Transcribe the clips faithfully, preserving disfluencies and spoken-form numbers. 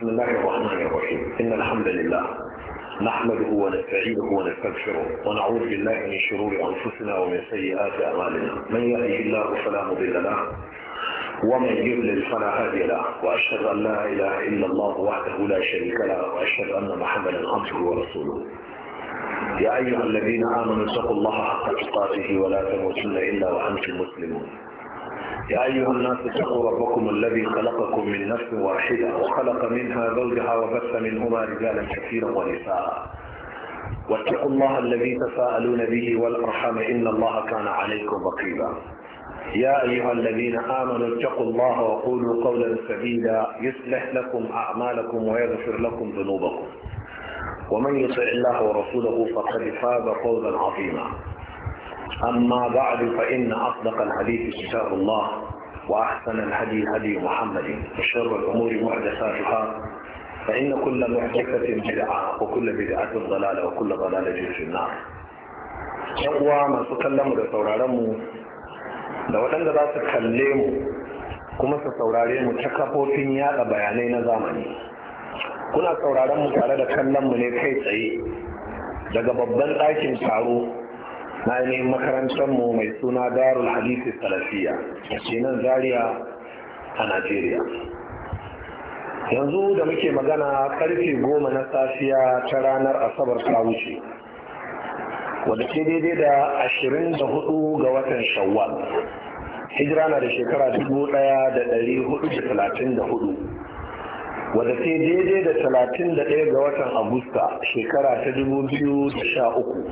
بسم الله الرحمن الرحيم إن الحمد لله نحمده ونستعينه ونستغفره ونعوذ بالله من شرور أنفسنا ومن سيئات أعمالنا من يهده الله فلا مضل له ومن يضلل فلا هادي له وأشهد أن لا إله إلا الله وحده لا شريك له وأشهد أن محمدا عبده ورسوله يا أيها الذين آمنوا اتقوا الله حق تقاته ولا تموتن إلا وأنتم مسلمون يا أيها الناس اتقوا ربكم الذي خلقكم من نفس واحدة وخلق منها زوجها وبث منهما رجالا كثيرا ونساء واتقوا الله الذي تساءلون به والأرحام إن الله كان عليكم رقيبا يا أيها الذين آمنوا اتقوا الله وقولوا قولا سديدا يصلح لكم أعمالكم ويغفر لكم ذنوبكم ومن يطع الله ورسوله فقد فاز فوزا عظيما أما بعد فإن أصدق الحديث كتاب الله وأحسن الهدي هدي محمد وشر الأمور محدثاتها فإن كل محدثة بدعة وكل بدعة ضلالة وكل ضلالة في النار. يقوى ما تكلم da sauraronmu da waɗanda za su kalle mu kuma su saurare mu ta kafofin yaɗa bayanai na zamani. Kuna sauraron mu tare da kallon mu ne kai tsaye daga babban ɗakin taro na ainihin makarantar mu mai suna Darul Hadisi Salafiya a nan Zaria a Najeriya. Yanzu da muke magana karfe goma na safiya ta ranar Asabar ta wuce, wadda ke daidai da ashirin da hudu ga watan Shawwal. Hijira na da shekara dubu ɗaya da ɗari hudu da talatin da hudu, wadda ke daidai da talatin da ɗaya ga watan Agusta shekara ta dubu biyu da sha uku.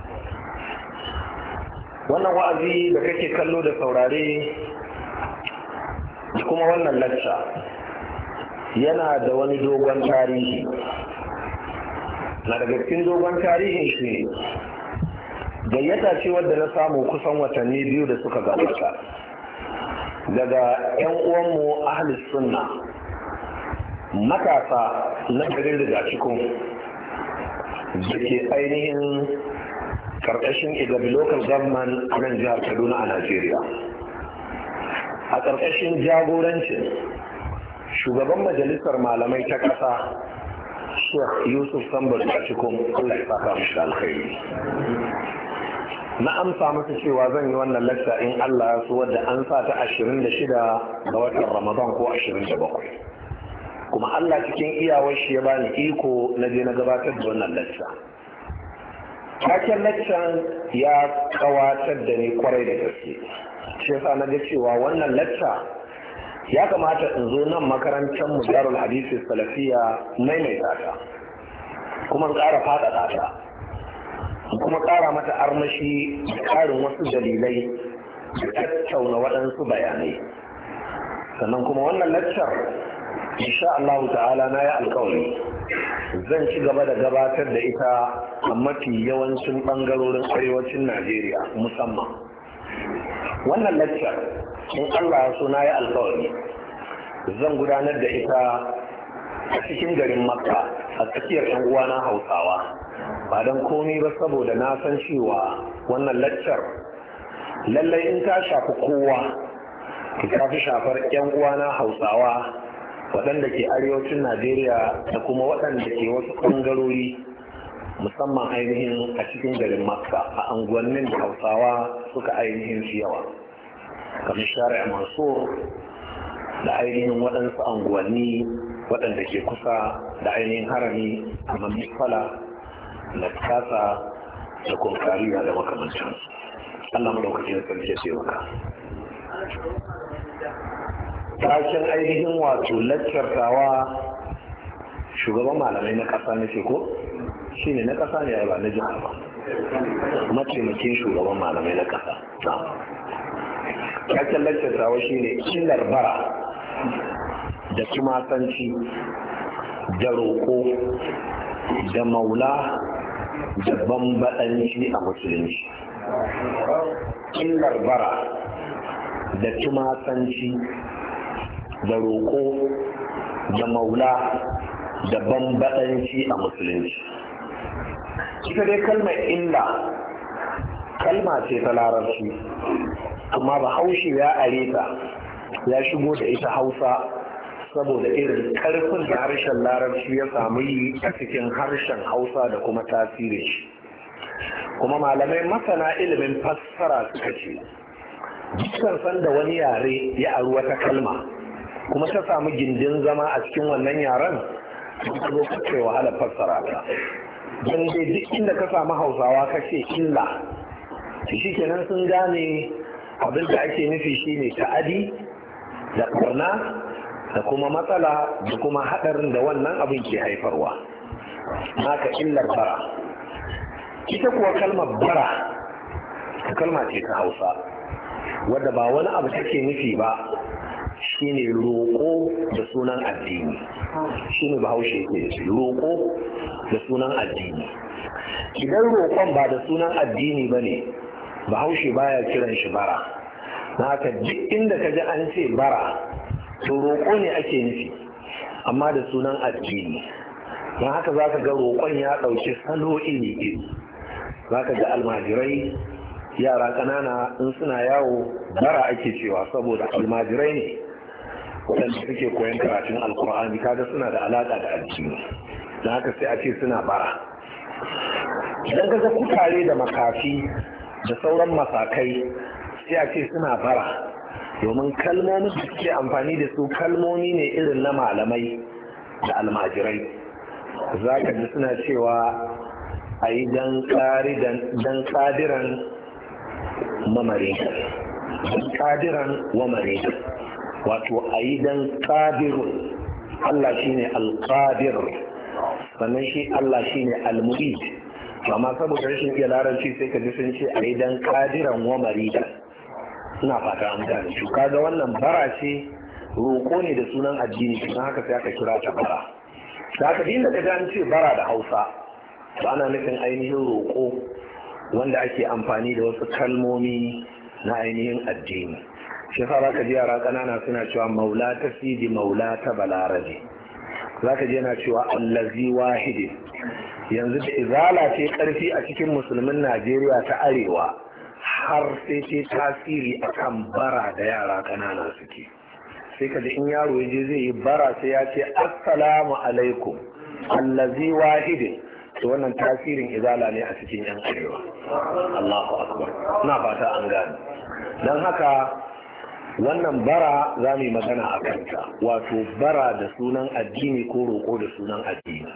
Wannan wa'azi da kake kallo da saurare da kuma wannan lacca yana da wani dogon tarihi. Na daga cikin dogon tarihin shi gayyata ce wadda na samu kusan watanni biyu da suka gabata daga 'yan uwanmu ahlus sunna matasa na garin rigacikun da ke ainihin karkashin Igabi local government a nan jihar Kaduna a Najeriya. A karkashin jagorancin shugaban majalisar malamai ta ƙasa Sheikh Yusuf Sambar da cikin Allah ya saka mishi alkhairi. Na amsa masa cewa zan yi wannan lacca in Allah ya so wadda an sa ta ashirin da shida ga watan Ramadan ko ashirin da bakwai. Kuma Allah cikin iyawar shi ya bani iko na je na gabatar da wannan lacca. Taken laccan ya kawatar da ni kwarai da gaske. Shi yasa na ga cewa wannan lacca ya kamata in zo nan makarantar mu Darul Hadisi Salafiya maimaita ta, kuma ƙara faɗaɗa ta, kuma ƙara mata armashi da ƙarin wasu dalilai da tattauna waɗansu bayanai. Sannan kuma wannan laccar insha Allah ta'ala na yi alƙawari zan ci gaba da gabatar da ita a mafi yawancin ɓangarorin arewacin Najeriya musamman. Wannan lecture in Allah ya so na yi alƙawari zan gudanar da ita a cikin garin Makka a tsakiyar 'yan uwana Hausawa, ba don komi ba saboda na san cewa wannan lecture lallai in ta shafi kowa ta fi shafar 'yan uwana Hausawa waɗanda ke arewacin Najeriya da kuma waɗanda ke wasu ɓangarori musamman ainihin a cikin garin Makka a anguwannin da Hausawa suka ainihin fi yawa kamar Shari'a Mansur da ainihin waɗansu anguwanni waɗanda ke kusa da ainihin harami kamar Misfala da Kasa da Kunkariya da makamantansu. Allah madaukakin sarki ya taimaka. Tashin ainihin wato laccartawa shugaban malamai na ƙasa na ce ko? Shi ne na ƙasa ne ba na jiha ba. Mataimakin shugaban malamai na ƙasa. Tashin laccartawa shi ne illar bara da tumasanci da roƙo da maula da bambaɗanci a musulunci. Illar bara da tumasanci da roƙo da maula da bambaɗanci a musulunci. Ita dai kalmar illa kalma ce ta larabci, amma ba haushe ya are ta ya shigo da ita Hausa saboda irin karfin da harshen larabci ya samu yi a cikin harshen hausa da kuma tasirin shi. Kuma malamai masana ilimin fassara suka ce dukkan sanda wani yare ya aru wata kalma kuma ta samu gindin zama a cikin wannan yaren ta zo kace wahala fassara ta. Don dai duk inda ka samu hausawa ka ce illa shi kenan sun gane abin da ake nufi shine ta'adi da ƙarna da kuma matsala da kuma haɗarin da wannan abin ke haifarwa. Naka illar bara. Ita kuwa kalmar bara kalma ce ta hausa wadda ba wani abu take nufi ba shine roƙo da sunan addini. Shine bahaushe ke roƙo da sunan addini. Idan roƙon ba da sunan addini ba ne bahaushe baya kiran shi bara. Na haka duk inda ka ji an ce bara to roƙo ne ake nufi amma da sunan addini. Don haka za ka ga roƙon ya ɗauki salo iri iri. Za ka ga almajirai yara ƙanana in suna yawo bara ake cewa saboda almajirai ne waɗanda suke koyon karatun alkur'ani kaga suna da alaƙa da addini. Don haka sai a ce suna bara. Idan ka ga kutare da makafi da sauran masakai sai a ce suna bara domin kalmomin da suke amfani da su kalmomi ne irin na malamai da almajirai. Za ka ji suna cewa a yi dan kadiran mamare dan kadiran wamare wato a yi dan kadirun. Allah shine alqadir sannan shi Allah shine almurid. Amma saboda rashin iya larabci sai ka ji sun ce a yi dan kadiran wa marida. Ina fata an gane shi. Kaga wannan bara ce roƙo ne da sunan addini don haka sai aka kira ta bara. Da haka din da ka an ce bara da Hausa to ana nufin ainihin roƙo wanda ake amfani da wasu kalmomi na ainihin addini. Shi yasa zaka ji yara ƙanana suna cewa maula ta sidi maula ta balarabe. Zaka ji yana cewa allazi wahidin. Yanzu da izala ce karfi a cikin musulmin Najeriya ta arewa har sai ce tasiri akan bara da yara kanana suke. Sai ka in yaro ya je zai yi bara sai ya ce assalamu alaikum allazi wahidin. To wannan tasirin izala ne a cikin yan arewa. Allahu akbar. Ina fata an gane. Don haka wannan bara za mu yi magana a kanta, wato bara da sunan addini ko roƙo da sunan addini.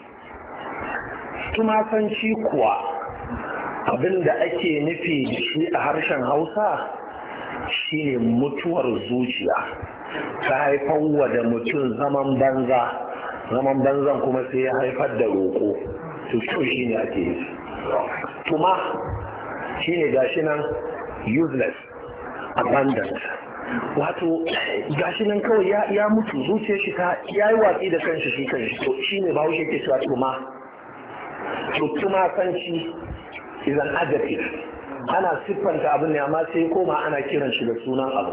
Tumasanci kuwa abin da ake nufi da shi a harshen Hausa shine mutuwar zuciya ta haifar wa da mutum zaman banza, zaman banzan kuma sai ya haifar da roƙo. To shi ne ake yi. Tuma shine gashi nan useless, abandoned. Wato gashi nan kawai ya mutu zuciyar shi ta yayi watsi da kanshi shi kanshi. To shine bahaushe ke cewa tuma. To tumasanci is an adjective. Ana siffanta abin ne amma sai koma ana kiran shi da sunan abu.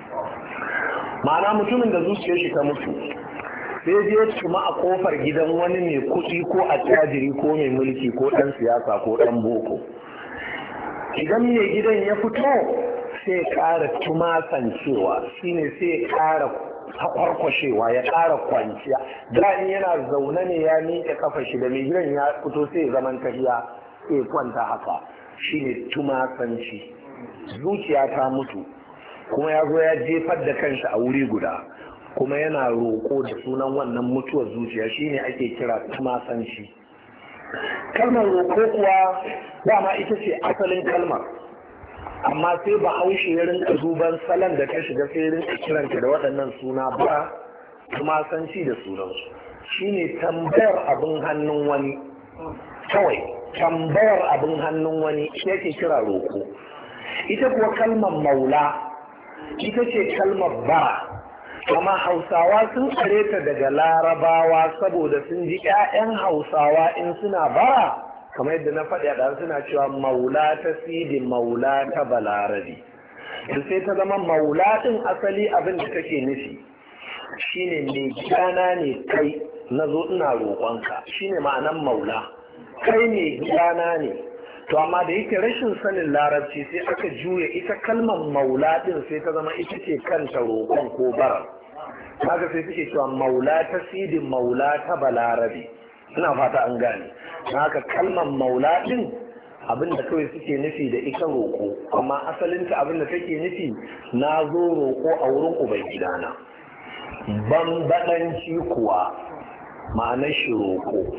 Ma'ana mutumin da zuciyar shi ta mutu sai je tuma a kofar gidan wani mai kuɗi ko attajiri ko mai mulki ko ɗan siyasa ko ɗan boko. Idan mai gidan ya fito sai ƙara tumasancewa shine sai ƙara kwarkwashewa ya ƙara kwanciya. Da in yana zaune ne ya miƙe kafa shi da mai gidan ya fito sai zaman tafiya sai kwanta haka shine tumasanci. Zuciya ta mutu kuma ya zo ya jefar da kanshi a wuri guda kuma yana roƙo da sunan wannan mutuwar zuciya shine ake kira tumasanci. Kalmar roƙo kuwa dama ita ce asalin kalmar, amma sai bahaushe ya rinka duban salon da ta shiga sai rinka kiranta da waɗannan suna ba tumasanci da sunansu. Shine tambayar abin hannun wani, kawai tambayar abin hannun wani yake kira roƙo. Ita kuwa kalmar maula ita ce kalmar bara. Amma Hausawa sun tsare ta daga Larabawa saboda sun ji 'ya'yan Hausawa in suna bara kamar yadda na faɗi a suna cewa maula ta sidi maula ta balarabi. Da sai ta zama maula ɗin asali abin da take nufi shine mai gidana ne kai na zo ina roƙonka shine ma'anan maula. Kai mai gidana ne. To amma da yake rashin sanin larabci sai aka juya ita kalmar maula din sai ta zama ita ce kanta roƙon ko bara. haka sai suke cewa maula ta sidin maula ta balarabe. Ina fata an gane. Haka kalmar maula din abinda kawai suke nufi da ita roƙo, amma asalinta abinda take nufi na zo roƙo a wurin ubangidana. Bambaɗanci kuwa ma'anar shi roƙo,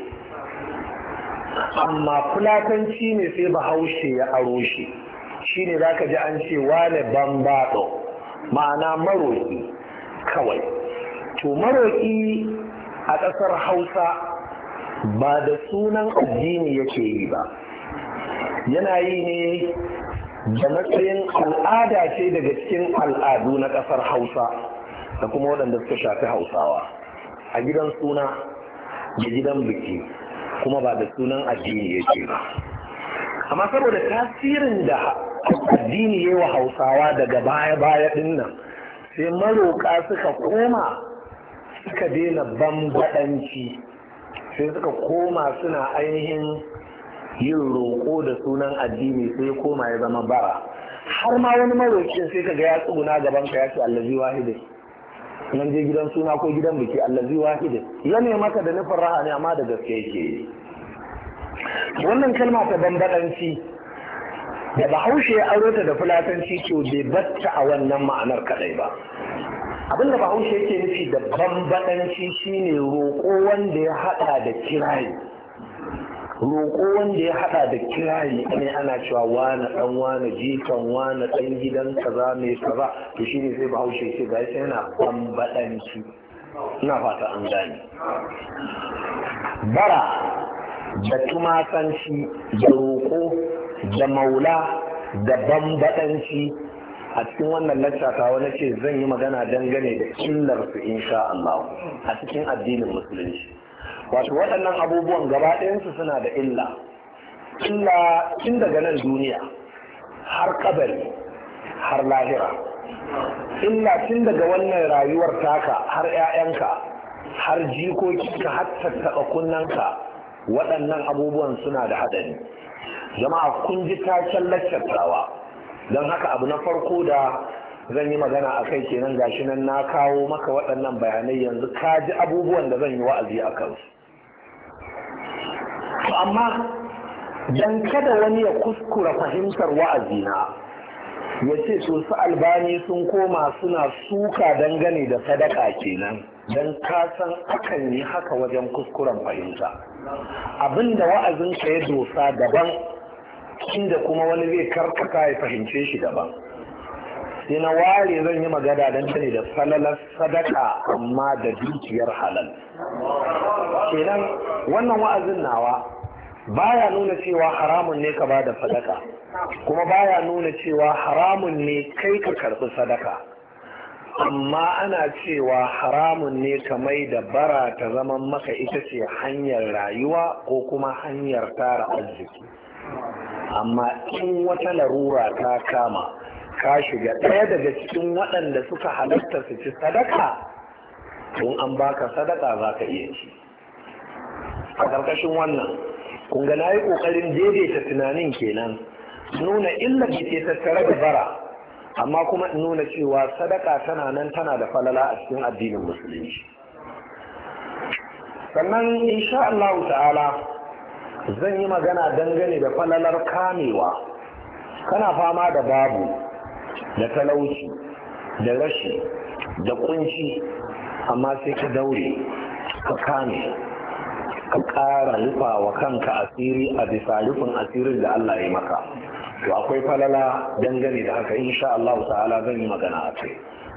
amma fulatanci ne sai bahaushe ya aro shi. Shi ne za ka ji an ce wane bambaɗo, ma'ana maroƙi kawai. To maroƙi a ƙasar Hausa ba da sunan addini yake yi ba, yana yi ne da matsayin al'ada ce daga cikin al'adu na ƙasar Hausa da kuma waɗanda suka shafi Hausawa, a gidan suna da gidan biki, kuma ba da sunan addini yake ba. Amma saboda tasirin da addini ya yi wa Hausawa daga baya-baya ɗin nan, sai maroƙa suka koma suka daina bambaɗanci, sai suka koma suna ainihin yin roƙo da sunan addini, sai koma ya zama bara. Har ma wani maroƙin sai ka ga ya tsuguna gaban ka ya ce allazi wahidin, nan je gidan suna ko gidan biki allazi wahidin, ya ne maka da nufin raha ne amma da gaske yake yi. Wannan kalma ta bambaɗanci da bahaushe ya aure ta da fulatanci to bai batta a wannan ma'anar kadai ba. Abin da bahaushe yake nufi da bambaɗanci shine roƙo wanda ya haɗa da kirayi. Roƙo wanda ya haɗa da kirayi ne, ana cewa wani ɗan wani jikan wani ɗan gidan kaza mai kaza, to shine sai bahaushe ce ga shi yana bambaɗanci. Ina fata an gane. Bara da tumasanci da roƙo da maula da bambaɗanci a cikin wannan lacca wani ce zan yi magana dangane da illar su insha Allah a cikin addinin musulunci. Wato waɗannan abubuwan gaba ɗayansu suna da illa. Illa tun daga nan duniya har kabari har lahira. Illa tun daga wannan rayuwar taka har 'ya'yanka har jikokinka har tattaɓa kunnanka. Waɗannan abubuwan suna da haɗari. Jama'a kun ji taken laccattawa, don haka abu na farko da zan yi magana a kai kenan gashi nan na kawo maka waɗannan bayanai, yanzu ka ji abubuwan da zan yi wa'azi a kansu. Amma don kada wani ya kuskura fahimtar wa'azina ya ce to su Albani sun koma suna suka dangane da sadaka kenan, don ka san akan yi haka wajen kuskuren fahimta. Abin da wa'azinka ya dosa daban, inda kuma wani zai karkata ya fahimce shi daban. Sai na ware zan yi magana don tane da falalar sadaka amma da dukiyar halal. Kenan wannan wa'azin nawa baya nuna cewa haramun ne ka ba da sadaka, kuma baya nuna cewa haramun ne kai ka karɓi sadaka, amma ana cewa haramun ne ka mai da bara ta zama maka ita ce hanyar rayuwa ko kuma hanyar tara arziki. Amma in wata larura ta kama ka shiga ɗaya daga cikin waɗanda suka halatta su ci sadaka, tun an baka sadaka za ka iya ci. A ƙarƙashin wannan kun ga na yi ƙoƙarin daidaita tunanin kenan, nuna illar da ke tattare da bara, amma kuma in nuna cewa sadaka tana nan tana da falala a cikin addinin musulunci. Sannan insha Allah ta'ala zan yi magana dangane da falalar kamewa. Kana fama da babu da talauci da rashi da kunci, amma sai ka daure ka kame, ka ƙara rufa wa kanka asiri a bisa rufin asirin da Allah ya maka. To akwai falala dangane da haka insha Allah ta'ala zan yi magana a kai.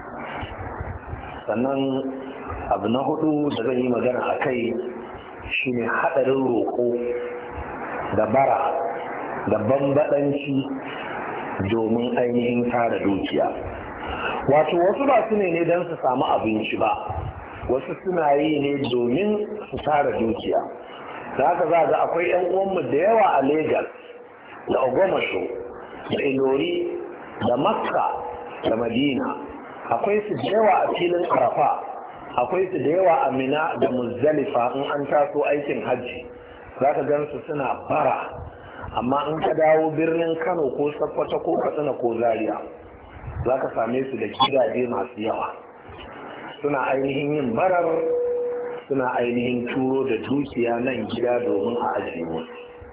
Sannan abu na hudu da zan yi magana a kai shine haɗarin roƙo da bara da bambaɗanci domin ainihin tara dukiya. Wato wasu ba su ne ne don su samu abinci ba, wasu suna yi ne domin su tara dukiya. Da haka za ga akwai 'yan uwanmu da yawa a Legas da Ogomasho da Ilori da Makka da Madina, akwai su da yawa a filin Arafa, akwai su da yawa a Mina da Muzdalifa in an taso aikin hajji, za ka gan su suna bara. Amma in ka dawo birnin Kano ko Sokoto ko Katsina ko Zaria, za ka same su da gidaje masu yawa, suna ainihin yin barar, suna ainihin turo da dukiya nan gida domin a ajiye musu.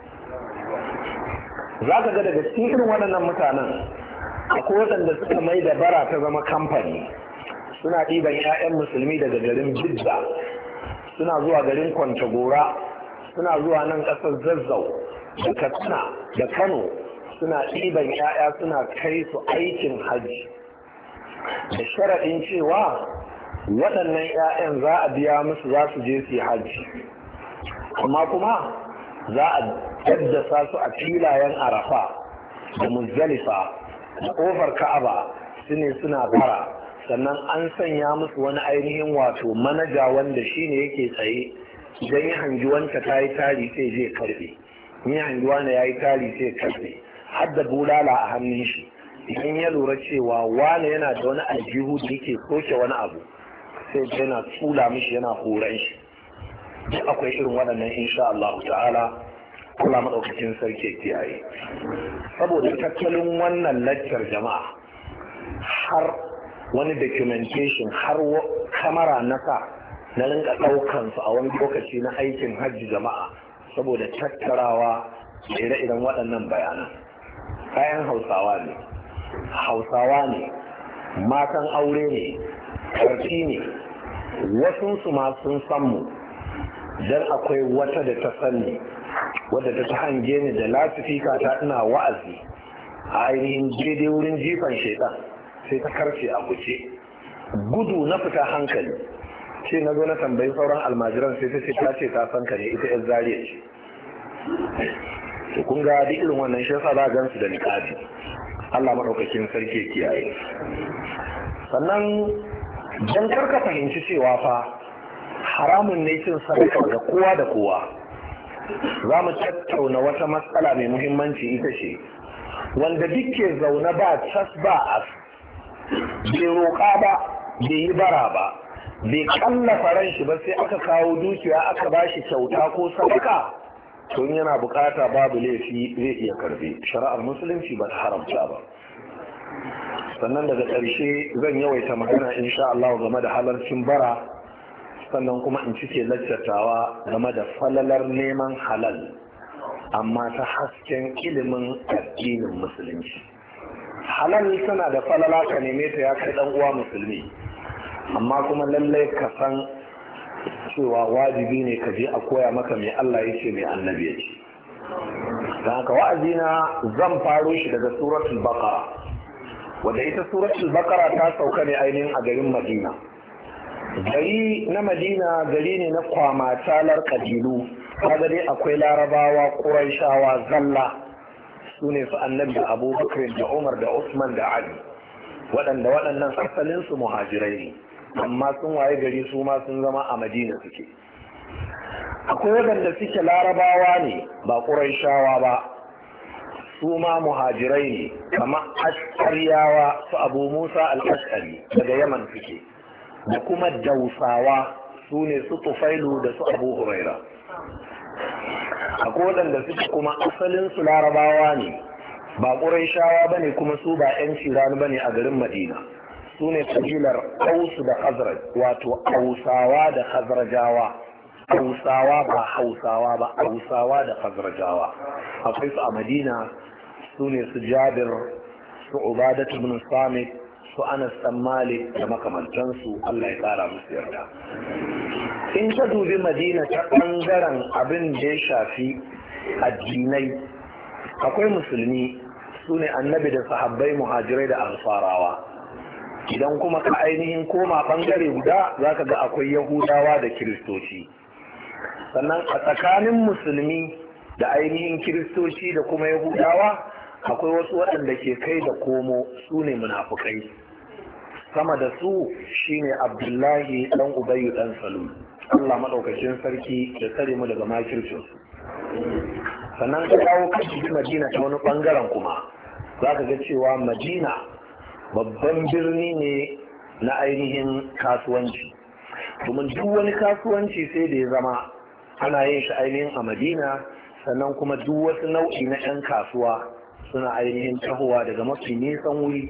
Za ka ga daga cikin irin waɗannan mutanen akwai waɗanda suka mai da bara ta zama kamfani, suna ɗiban 'ya'yan musulmi daga garin Bidda, suna zuwa garin Kwantagora, suna zuwa nan ƙasar Zazzau da Katsina da Kano, suna ɗiban 'ya'ya suna kai su aikin hajji da sharaɗin cewa waɗannan 'ya'yan za a biya musu za su je su yi hajji, amma kuma za a daddasa su a filayen Arafa da Muzdalifa da ƙofar Ka'aba su ne suna bara, sannan an sanya musu wani ainihin wato manaja wanda shi ne yake tsaye, idan ya hangi wanka ta yi tari sai zai karbe, in ya hangi wani ya yi tari sai karbe, har da bulala a hannun shi. Idan ya lura cewa wani yana da wani aljihu da yake soke wani abu sai yana tsula mishi yana horon shi. Duk akwai irin waɗannan insha Allah ta'ala, Allah maɗaukacin sarki kiyaye. Saboda tattalin wannan laccar jama'a har wani documentation har kamara na sa na rinka ɗaukan su a wani lokaci na aikin hajji jama'a saboda tattarawa da ire-iren waɗannan bayanan. Kayan hausawa ne, hausawa ne, matan aure ne, karfi ne, wasunsu ma sun san mu don akwai wata da ta sanni wadda ta hange ni da lasifika ta ina wa'azi a ainihin daidai wurin jifan shaitan, sai ta karce a guje gudu na fita hankali, sai na zo na tambayi sauran almajiran sai ta ce ta ce ta san ka ne, ita yan zariya ce. to kun ga duk irin wannan shi yasa za gan su da niqabi. Allah madaukakin sarki kiyaye. Sannan dan karka fahimci cewa fa haramun ne cin sadaka ga kowa da kowa, za mu tattauna wata matsala mai muhimmanci, ita ce wanda duk ke zaune ba cas ba as, bai roƙa ba, bai yi bara ba, bai kallafa ran shi ba, sai aka kawo dukiya aka ba shi kyauta ko sadaka, to yana bukata babu laifi zai iya karbe. Shari'ar musulunci ba ta haramta ba. Sannan daga ƙarshe zan yawaita magana insha Allah game da halarcin bara, sannan kuma in cike laccatawa game da falalar neman halal amma ta hasken ilimin addinin musulunci. Halal tana da falala, ka neme ta ya kai dan uwa musulmi, amma kuma lallai ka san cewa wajibi ne ka je a koya maka mai Allah ya ce mai annabi ya ce. Don haka wa'azina zan faro shi daga suratul baqara, wadda ita suratul baqara ta sauka ne ainihin a garin Madina. Gari na Madina gari ne na kwamatalar kabilu, kaga dai akwai larabawa, quraishawa zalla, su ne su annabi da abubakar da umar da usman da ali, waɗanda waɗannan asalinsu muhajirai ne, amma sun waye gari su ma sun zama a Madina suke. Akwai waɗanda suke larabawa ne ba quraishawa ba, su ma muhajirai ne, kamar ashariyawa su abu musa al-ashari daga yaman suke, da kuma dausawa su ne su tufailu da su abu huraira. Akwai waɗanda suke kuma asalin su larabawa ne ba ƙuraishawa ba ne, kuma su ba 'yan cirani ba ne a garin Madina, su ne kabilar ausu da khazraj, wato ausawa da khazrajawa. Ausawa ba hausawa ba, ausawa da khazrajawa akwai su a Madina, su ne su Jabir, su Ubadat ibn Samit, su Anas dan Malik da makamantansu, Allah ya kara musu yarda. In ka dubi Madina ta ɓangaren abin da ya shafi addinai, akwai musulmi, su ne annabi da sahabbai, muhajirai da ansarawa. Idan kuma ka ainihin koma ɓangare guda za ka ga akwai yahudawa da kiristoci. Sannan a tsakanin musulmi da ainihin kiristoci da kuma yahudawa akwai wasu waɗanda ke kai da komo, su ne munafukai. Sama da su shine Abdullahi ɗan Ubayyu ɗan Salul. Allah maɗaukacin sarki da tsare mu daga makircinsu. Sannan ka dawo kashi Madina ta wani ɓangaren kuma za ka ga cewa Madina babban birni ne na ainihin kasuwanci, domin duk wani kasuwanci sai da ya zama ana yin shi ainihin a Madina. Sannan kuma duk wasu nau'i na 'yan kasuwa suna ainihin tahowa daga mafi nisan wuri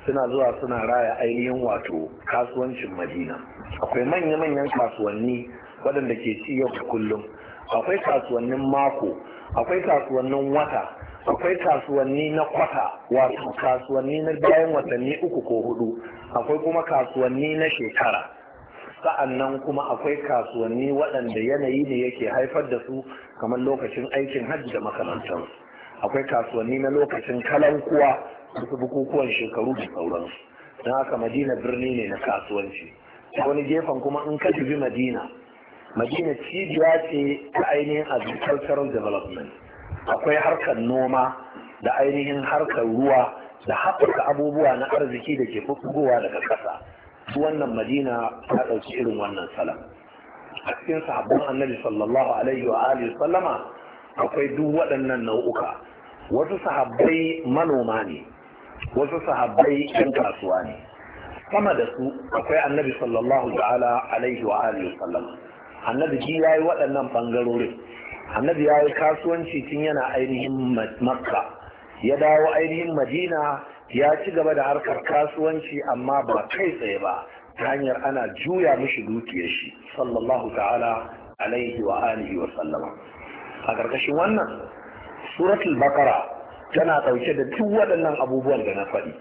suna zuwa suna raya ainihin wato kasuwancin madina. Akwai manya-manyan kasuwanni waɗanda ke ci yau da kullum, akwai kasuwannin mako, akwai kasuwannin wata, akwai kasuwanni na kwata, wato kasuwanni na bayan watanni uku ko hudu, akwai kuma kasuwanni na shekara. Sa'annan kuma akwai kasuwanni waɗanda yanayi ne yake haifar da su, kamar lokacin aikin hajji da makamantansu. Akwai kasuwanni na lokacin kalankuwa, wasu bukukuwan shekaru da sauransu. Don haka madina birni ne na kasuwanci. Wani gefen kuma in ka dubi madina madina cibiya ce ta ainihin agricultural development. Akwai harkar noma da ainihin harkar ruwa da haɓaka abubuwa na arziki da ke fitowa daga ƙasa. Wannan madina ta ɗauki irin wannan salam. A cikin sahabban annabi sallallahu alaihi wa alihi sallama akwai duk waɗannan nau'uka. Wasu sahabbai manoma ne, wasu sahabbai yan kasuwa ne. Sama da su akwai annabi sallallahu ta'ala alaihi wa alihi sallama. Annabi ji yayi waɗannan bangarorin. Annabi ya yi kasuwanci tun yana ainihin makka, ya dawo ainihin madina ya ci gaba da harkar kasuwanci amma ba kai tsaye ba, ta hanyar ana juya mishi dukiyar shi sallallahu ta'ala alaihi wa alihi wa sallama. A ƙarƙashin wannan suratul baqara tana ɗauke da duk waɗannan abubuwan da na faɗi.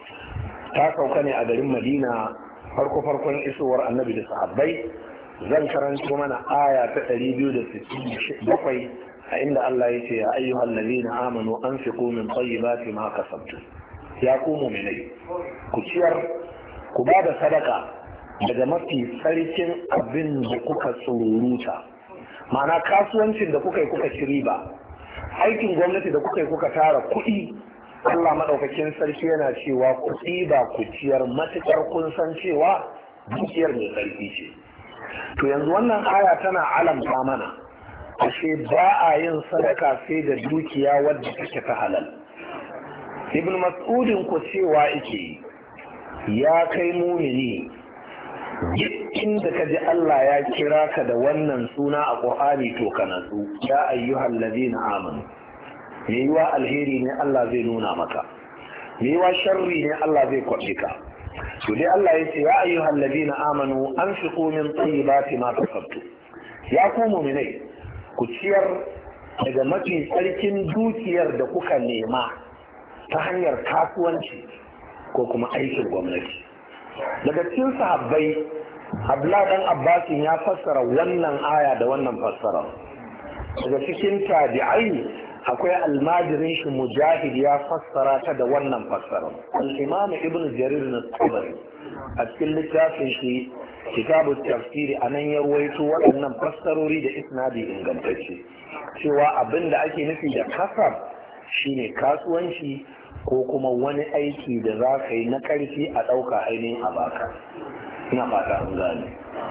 Ta sauka ne a garin madina farko farkon isowar annabi da sahabbai. Zan karanto mana aya ta ɗari biyu da sittin da bakwai a inda Allah ya ce ya ayyuhal ladina amanu anfiqu min tayyibati ma kasabtum. Ya ku mu'minai, ku ciyar, ku ba da sadaka daga mafi tsarkin abin da kuka tsururuta. Ma'ana kasuwancin da kuka yi kuka ci riba, aikin gwamnati da kuka yi kuka tara kuɗi. Allah maɗaukakin sarki yana cewa kuɗi ba ku ciyar matuƙar kun san cewa dukiyar mai tsarki ce. To yanzu wannan aya tana alamta mana ashe ba a yin sadaka sai da dukiya wadda take ta halal. Ibn Mas'udin ku cewa yake ya kai mumini, duk inda ka ji Allah ya kira ka da wannan suna a Qur'ani to ka natsu, ya ayyuhal ladina amanu. Me yiwa alheri ne Allah zai nuna maka, me yiwa sharri ne Allah zai kwaɓe ka. To dai Allah ya ce ya ayyuhal ladina amanu anfiqu min tayyibati ma kasabtu. Ya ku mu'minai, ku ciyar daga mafi tsarkin dukiyar da kuka nema ta hanyar kasuwanci ko kuma aikin gwamnati. Daga cikin sahabbai, Abdullah dan Abbasin ya fassara wannan aya da wannan fassara. Daga cikin tabi'ai akwai almajirin shi Mujahid ya fassara ta da wannan fassara. Al-Imam Ibn Jarir al-Tabari a cikin littafin shi Kitabut Tafsir anan ya ruwaito waɗannan fassarori da isnadi ingantacce, cewa abin da ake nufi da kasab shine kasuwanci ko kuma wani aiki da za ka yi na ƙarfi a ɗauka ainihin a baka. Ina fata an gane.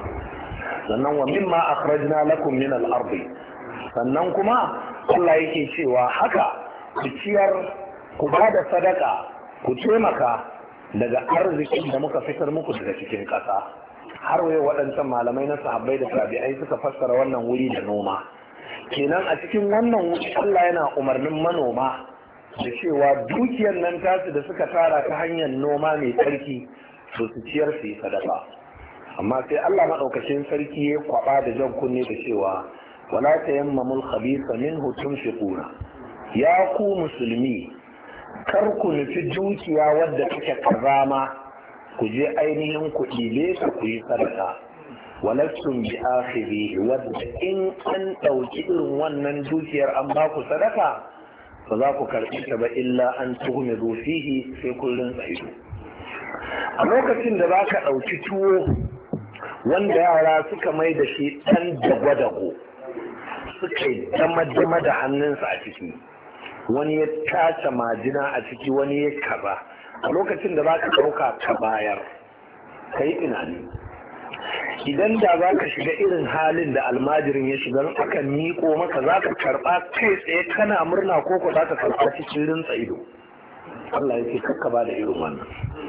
Sannan wa mimma akhrajna lakum min al-ardi. Sannan kuma Allah yake cewa haka ku ciyar, ku ba da sadaka, ku taimaka daga arzikin da muka fitar muku daga cikin ƙasa. Har waye waɗancan malamai na sahabbai da tabi'ai suka fassara wannan wuri da noma. Kenan a cikin wannan wuri Allah yana umarnin manoma da cewa dukiyar nan tasu da suka tara ta hanyar noma mai tsarki to su ciyar su yi sadaka. Amma sai Allah maɗaukacin sarki ya kwaɓa da jan kunne da cewa wala tayammamul khabitha minhu tunfiquna. Ya ku musulmi, kar ku nufi dukiya wadda take karama ku je ainihin ku ɗibe ta ku yi sadaka. Walastum bi akhirihi, wadda in an ɗauki irin wannan dukiyar an ba ku sadaka ba za ku karɓi ta ba illa an tuhmidu fihi, sai kun rinsa ido. A lokacin da za ka ɗauki tuwo wanda yara suka mai da shi ɗan dago-dago, suka yi dama-dama da hannunsa a ciki, wani ya tace majina a ciki, wani ya kaza, a lokacin da za ka ɗauka ka bayar, ka yi tunani. Idan da za ka shiga irin halin da almajirin ya shiga, aka miƙo maka za ka karɓa kai tsaye kana murna, ko ko za ka karɓa cikin rinsa ido. Allah ya ce kakka ba da irin wannan.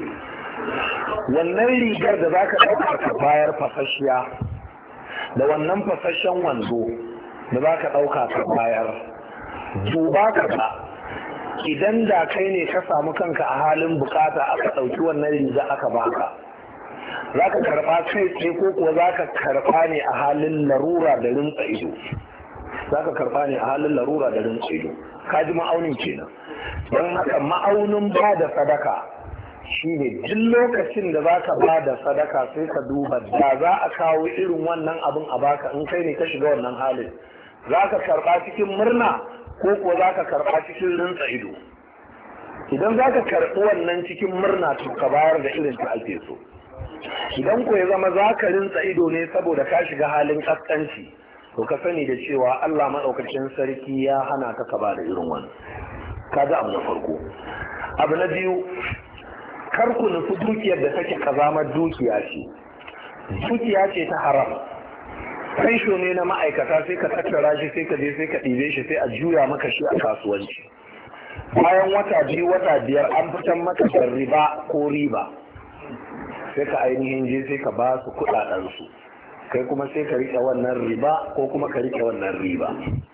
Wannan rigar da za ka ɗauka ka bayar fasashiya, da wannan fasashen wando da za ka ɗauka ka bayar, duba ka ba idan da kai ne ka samu kanka a halin bukata aka ɗauki wannan riga aka baka, za ka karɓa kai tsaye ko kuwa za ka karɓa ne a halin larura da rinsa ido? Za ka karɓa ne a halin larura da rinsa ido. Ka ji ma'aunin kenan. Don haka ma'aunin ba da sadaka shi ne duk lokacin da za ka ba da sadaka sai ka duba da za a kawo irin wannan abin a baka in kai ne ka shiga wannan halin, za ka karɓa cikin murna ko kuwa za ka karɓa cikin rinsa ido? Idan za ka karɓi wannan cikin murna to ka bayar da irin ta ake so. Idan ko ya zama za ka rinsa ido ne saboda ka shiga halin kaskanci, to ka sani da cewa Allah maɗaukacin sarki ya hana ka ka ba da irin wannan. Ka ga abu na farko. Abu na biyu, kar ku nufi dukiyar da take kazamar dukiya ce. Dukiya ce ta haram. Fansho ne na ma'aikata sai ka tattara shi sai ka je sai ka ɗibe shi sai a juya maka shi a kasuwanci. Bayan wata biyu wata biyar an fitan maka da riba ko riba. Sai ka ainihin je sai ka ba su kuɗaɗensu. Kai kuma sai ka riƙe wannan riba ko kuma ka riƙe wannan riba.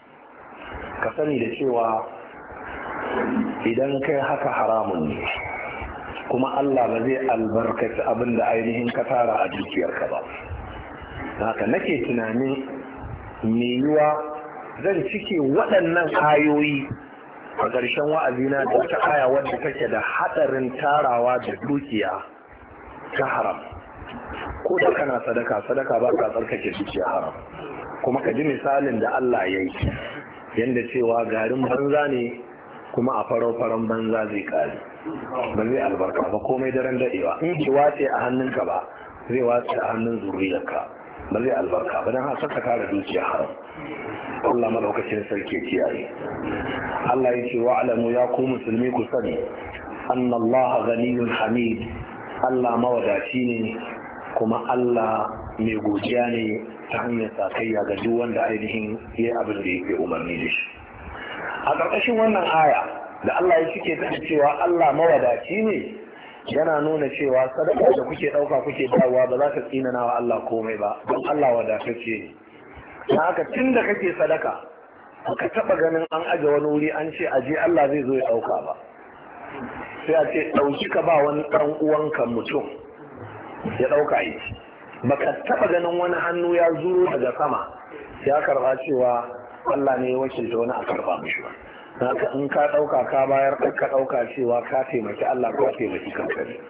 Ka sani da cewa idan kai haka haramun ne, kuma Allah ba zai albarkaci abin da ainihin ka tara a dukiyarka ba. Haka nake tunanin me yiwa zan cike waɗannan ayoyi a ƙarshen wa'azina da wata aya wadda take da haɗarin tarawa da dukiya ta haram. Ko da kana sadaka, sadaka ba ka tsarkake dukiya haram. Kuma ka ji misalin da Allah ya yi, yadda cewa garin banza ne kuma a farau-faran banza zai kare. Ba zai albarka ba komai daren daɗewa. In ki wace a hannunka ba, zai wace a hannun zuriyarka. Ba zai albarka ba don haka ka kare dukiya haram. Allah madaukakin sarki kiyaye. Allah ya ce wa alamu ya ku musulmi ku sani anna Allah ghaniyyun hamid. Allah mawadaci ne kuma Allah mai godiya ne ta hanyar sakayya ga duk wanda ainihin ya abin da yake umarni da shi. A ƙarƙashin wannan aya da Allah ya cike ta cewa Allah mawadaci ne, yana nuna cewa sadaka da kuke ɗauka kuke dawowa ba za ka tsinana wa Allah komai ba, don Allah wadatacce ne. Na haka tun da kake sadaka ka taɓa ganin an aje wani wuri an ce aje Allah zai zo ya ɗauka ba. Sai a ce ɗauki ka ba wani ɗan uwanka mutum ya ɗauka yi. Baka taɓa ganin wani hannu ya zuro daga sama ya karɓa cewa Allah ne ya wakilta wani a karɓa mishi ba. Haka in ka ɗauka ka bayar ka ɗauka cewa ka taimaki Allah ka taimaki kanka ne.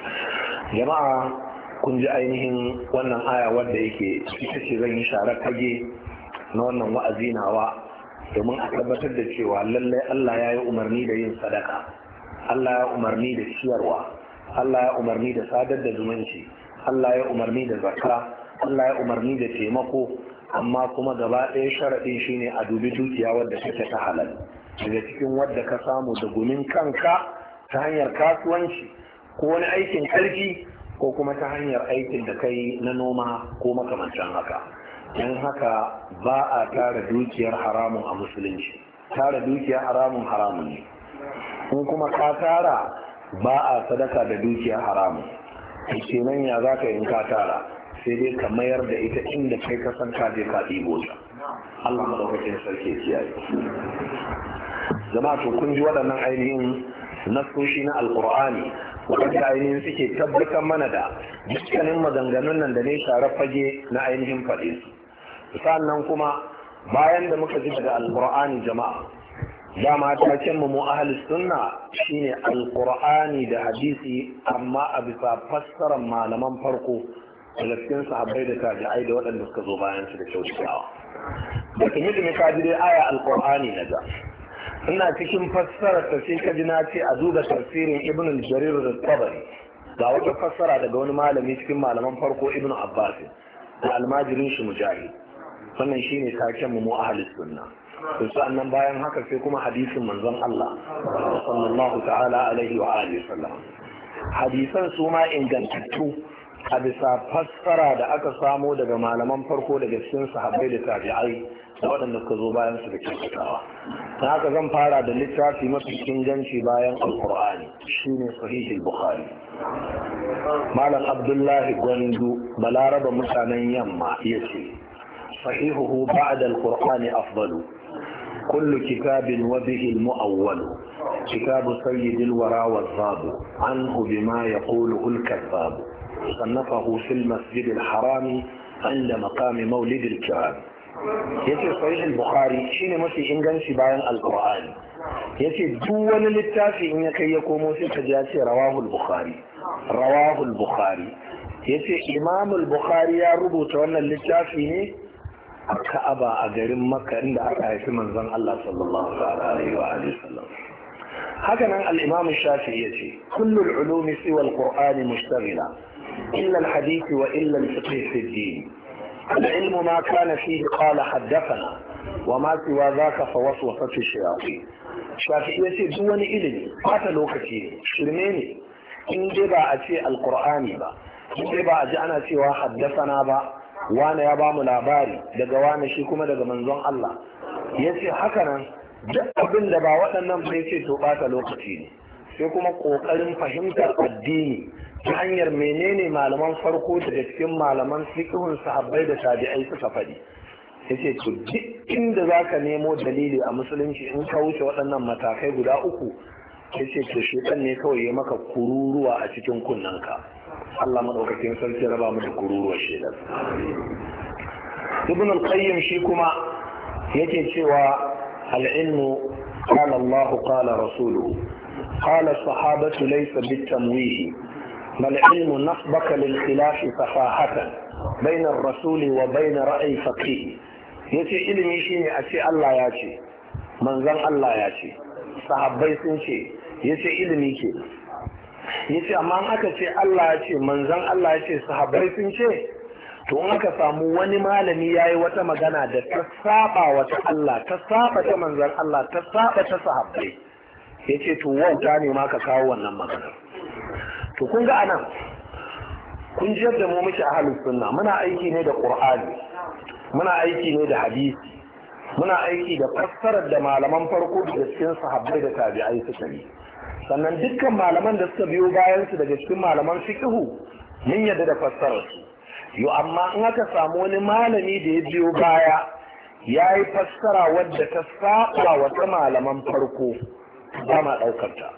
Jama'a kun ji ainihin wannan aya wadda yake ita ce zan yi sharar fage na wannan wa'azi nawa domin a tabbatar da cewa lallai Allah ya yi umarni da yin sadaka, Allah ya umarni da ciyarwa, Allah ya umarni da sadar da zumunci, Allah ya umarni da zakka, Allah ya umarni da taimako, amma kuma gaba ɗaya sharaɗin shine a dubi dukiya wadda take ta halal. Daga cikin wadda ka samu da gumin kanka ta hanyar kasuwanci ko wani aikin ƙarfi ko kuma ta hanyar aikin da kai na noma ko makamancin haka. Don haka ba a tara dukiyar haramun a musulunci. Tara dukiyar haramun haramun ne. In kuma ka tara ba a sadaka da dukiyar haramun. Kenan ya za ka in ka tara sai dai ka mayar da ita inda kai ka san ka je ka ɗibo ta. Allah madaukakin sarki kiyaye. Jama'a to kun ji waɗannan ainihin nassoshi na alkur'ani waɗanda ainihin suke tabbatar mana da dukkanin maganganun nan da ne share fage na ainihin faɗe su. Sannan kuma bayan da muka ji daga alkur'ani jama'a, dama ta ce mu mu ahli sunna shine alkur'ani da hadisi amma a bisa fassarar malaman farko daga cikin sahabbai da tabi'ai da waɗanda suka zo bayan su da kyautatawa. Da kuma da muka ji dai aya alkur'ani na ga ina cikin fassarar ta sai ka ji na ce a duba tafsirin ibn al-jarir al-tabari ga wata fassara daga wani malami cikin malaman farko ibn abbas da almajirin shi mujahid. Wannan shine taken mu mu ahli sunna. To sannan bayan haka sai kuma hadisin manzon Allah sallallahu ta'ala alaihi wa alihi sallam. Hadisan su ma ingantattu a bisa fassara da aka samo daga malaman farko daga cikin sahabbai da tabi'ai da waɗanda suka zo bayan su da kyautatawa. Ta haka zan fara da littafi mafi inganci bayan alkur'ani shine sahihul bukhari. Malam Abdullahi Gwandu balaraba mutanen yamma yace sahihuhu ba'da alqur'ani afdalu. kullu kitabin wa bihi al-mu'awwal kitabu sayyid al-wara waz-zab anhu bima yaquluhu al-kadhab sannafahu fi al-masjid al-haram عند مقام مولد الكرام. yace sahih al-bukhari shine mafi inganci bayan al-qur'ani. yace duk wani littafi in ya kai ya komo sai ka ji ya ce rawahu al-bukhari rawahu al-bukhari. yace imam al-bukhari ya rubuta wannan littafi ne a Ka'aba a garin Makka inda aka haifi manzon Allah sallallahu alaihi wa alihi wasallam. haka nan al-imam shafi'i yace kullu al-ulumi siwa al-qur'ani mushtaghila illa al-hadith wa illa al-fiqh fi ad-din. العلم ما كان فيه قال حدثنا وما سوى ذاك فوسوسة الشياطين. shafi'i ya ce duk wani ilimi fata lokaci ne shirme ne in dai ba a ce alkur'ani ba in dai ba a ji ana cewa haddasana ba wane ya ba mu labari daga wane shi kuma daga manzon Allah. ya ce haka nan duk abin da ba waɗannan bai ce to bata lokaci ne sai kuma ƙoƙarin fahimtar addini ta hanyar menene malaman farko daga cikin malaman fiqhun sahabbai da tabi'ai suka faɗi. yace to duk inda zaka nemo dalili a musulunci in ka wuce waɗannan matakai guda uku yace to shedan ne kawai ya maka kururuwa a cikin kunnanka. Allah madaukakin sarki raba mu da kururuwar shedan. Ibn al-Qayyim shi kuma yake cewa al-ilmu qala Allah qala rasuluhu qala as-sahabatu laysa bit-tamwih بل علم نصبك للخلاف فصاحة بين الرسول وبين رأي فقيه. yace ilimi shine a ce Allah ya ce manzon Allah ya ce sahabbai sun ce yace ilimi ke yace amma in aka ce Allah ya ce manzon Allah ya ce sahabbai sun ce to in aka samu wani malami yayi wata magana da ta saba wata Allah ta saba ta manzon Allah ta saba ta sahabbai yace to wauta ne ma ka kawo wannan magana. to kun ga anan kun ji yadda mu muke ahlus sunna muna aiki ne da qur'ani muna aiki ne da hadisi muna aiki da fassarar da malaman farko daga cikin sahabbai da tabi'ai suka yi sannan dukkan malaman da suka biyo bayan su daga cikin malaman fiqhu mun yadda da fassarar su yo amma in aka samu wani malami da ya biyo baya yayi fassara wadda ta saba wa malaman farko ba ma daukar ta.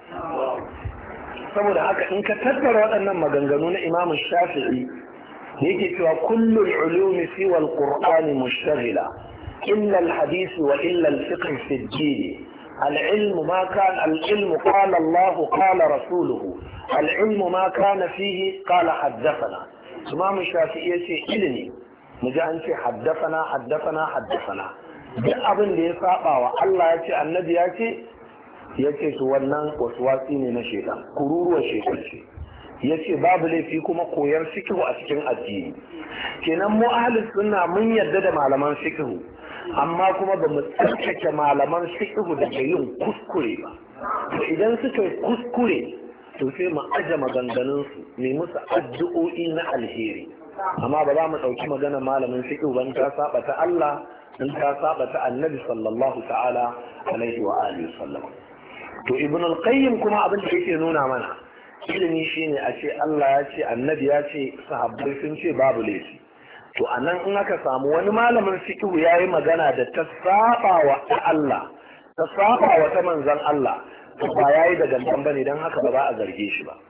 saboda haka in ka tattara waɗannan maganganu na Imam Shafi'i yake cewa kullul ulumi siwa al-Qur'ani mushtaghila illa al-hadith wa illa al-fiqh fi ad-din. al-ilm ma kana al-ilm qala Allah qala rasuluhu al-ilm ma kana fihi qala haddathana. Imam Shafi'i yace ilimi muji an ce haddathana haddathana haddathana duk abin da ya saba wa Allah yace annabi yace ya ce su wannan wasu watsi ne na shekan kururuwar shekan ce. ya ce babu laifi kuma koyar fikihu a cikin addini. kenan mu ahlus sunna mun yarda da malaman fikihu amma kuma ba mu tsarkake malaman fikihu daga yin kuskure ba. to idan suka yi kuskure to sai mu aje maganganun su ne musu addu'o'i na alheri amma ba za mu ɗauki maganar malamin fikihu ban ta saba ta Allah in ta saba ta annabi sallallahu ta'ala alaihi wa alihi wasallam. to ibn al-qayyim kuma abin da yake nuna mana ilimi shine a ce Allah ya ce annabi ya ce sahabbai sun ce babu laifi. to anan in aka samu wani malamin fiqh yayi magana da ta saba wa Allah ta saba wa ta manzon Allah to ba yayi da gangan bane dan haka ba za a zarge shi ba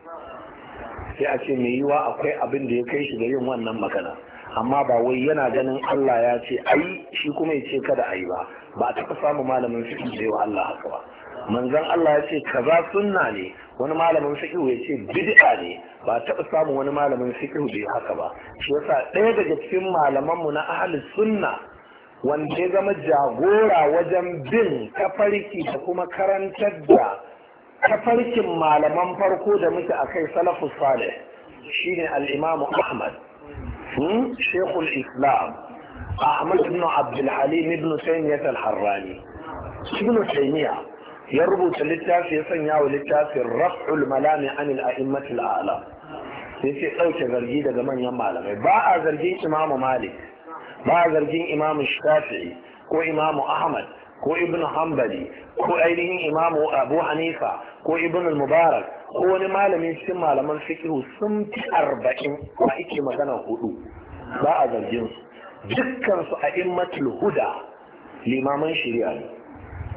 sai a ce me yiwa akwai abin da ya kai shi da yin wannan magana amma ba wai yana ganin Allah ya ce ai shi kuma ya ce kada ai ba ba a taɓa samu malamin fiqh da yawa Allah haka ba. manzon Allah ya ce kaza sunna ne wani malamin fiqh ya ce bid'a ne ba taɓa samun wani malamin fiqh da ya haka ba. shi yasa ɗaya daga cikin malaman mu na ahlus sunna wanda ya zama jagora wajen bin tafarki da kuma karantar da tafarkin malaman farko da muke akai salafus salih shine al-Imam Ahmad hmm Sheikhul Islam Ahmad ibn Abdul Halim ibn Taymiyyah al-Harrani. Ibn Taymiyyah ya rubuta littafi ya sanya wa littafin raf'ul malami anil a'immatil a'la. sai ce ɗauke zargi daga manyan malamai ba a zargin imamu malik ba a zargin imamu shafi'i ko imamu ahmad ko ibn hanbali ko ainihin imamu abu hanifa ko ibn mubarak ko wani malamin cikin malaman fiqh sun fi arba'in ba ike magana hudu ba a zargin su dukkan su a'immatul huda limaman shari'a ne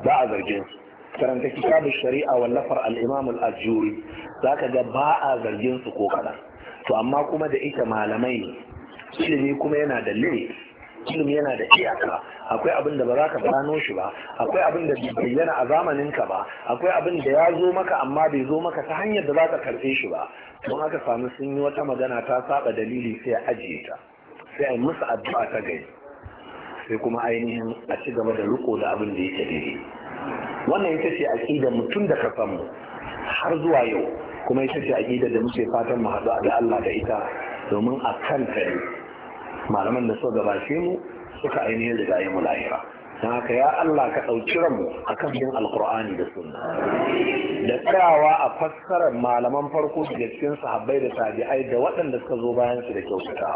ba a zargin su. Karanta kitabun shari'a wallafar al-imam al-ajuri zaka ga ba a zargin su ko kaɗan. To amma kuma da ita malamai ilimi kuma yana da limit, ilimi yana da iyaka. Akwai abin da ba za ka gano shi ba, akwai abin da bai bayyana a zamanin ka ba, akwai abin da ya zo maka amma bai zo maka ta hanyar da za ka karɓe shi ba. Don aka samu sun yi wata magana ta saba dalili sai a ajiye ta, sai a yi musu addu'a ta gari, sai kuma ainihin a ci gaba da riko da abin da yake daidai. Wannan ita ce aqida mutum da ka samu har zuwa yau, kuma ita ce aqida da muke fatan mu haɗu da Allah da ita, domin a kan ta ne malaman da suka gabace mu suka ainihin da mu lahira. Don haka ya Allah ka ɗauki ranmu a kan bin alkur'ani da sunna da tsayawa a fassarar malaman farko daga cikin sahabbai da tabi'ai da waɗanda suka zo bayan su da kyautata.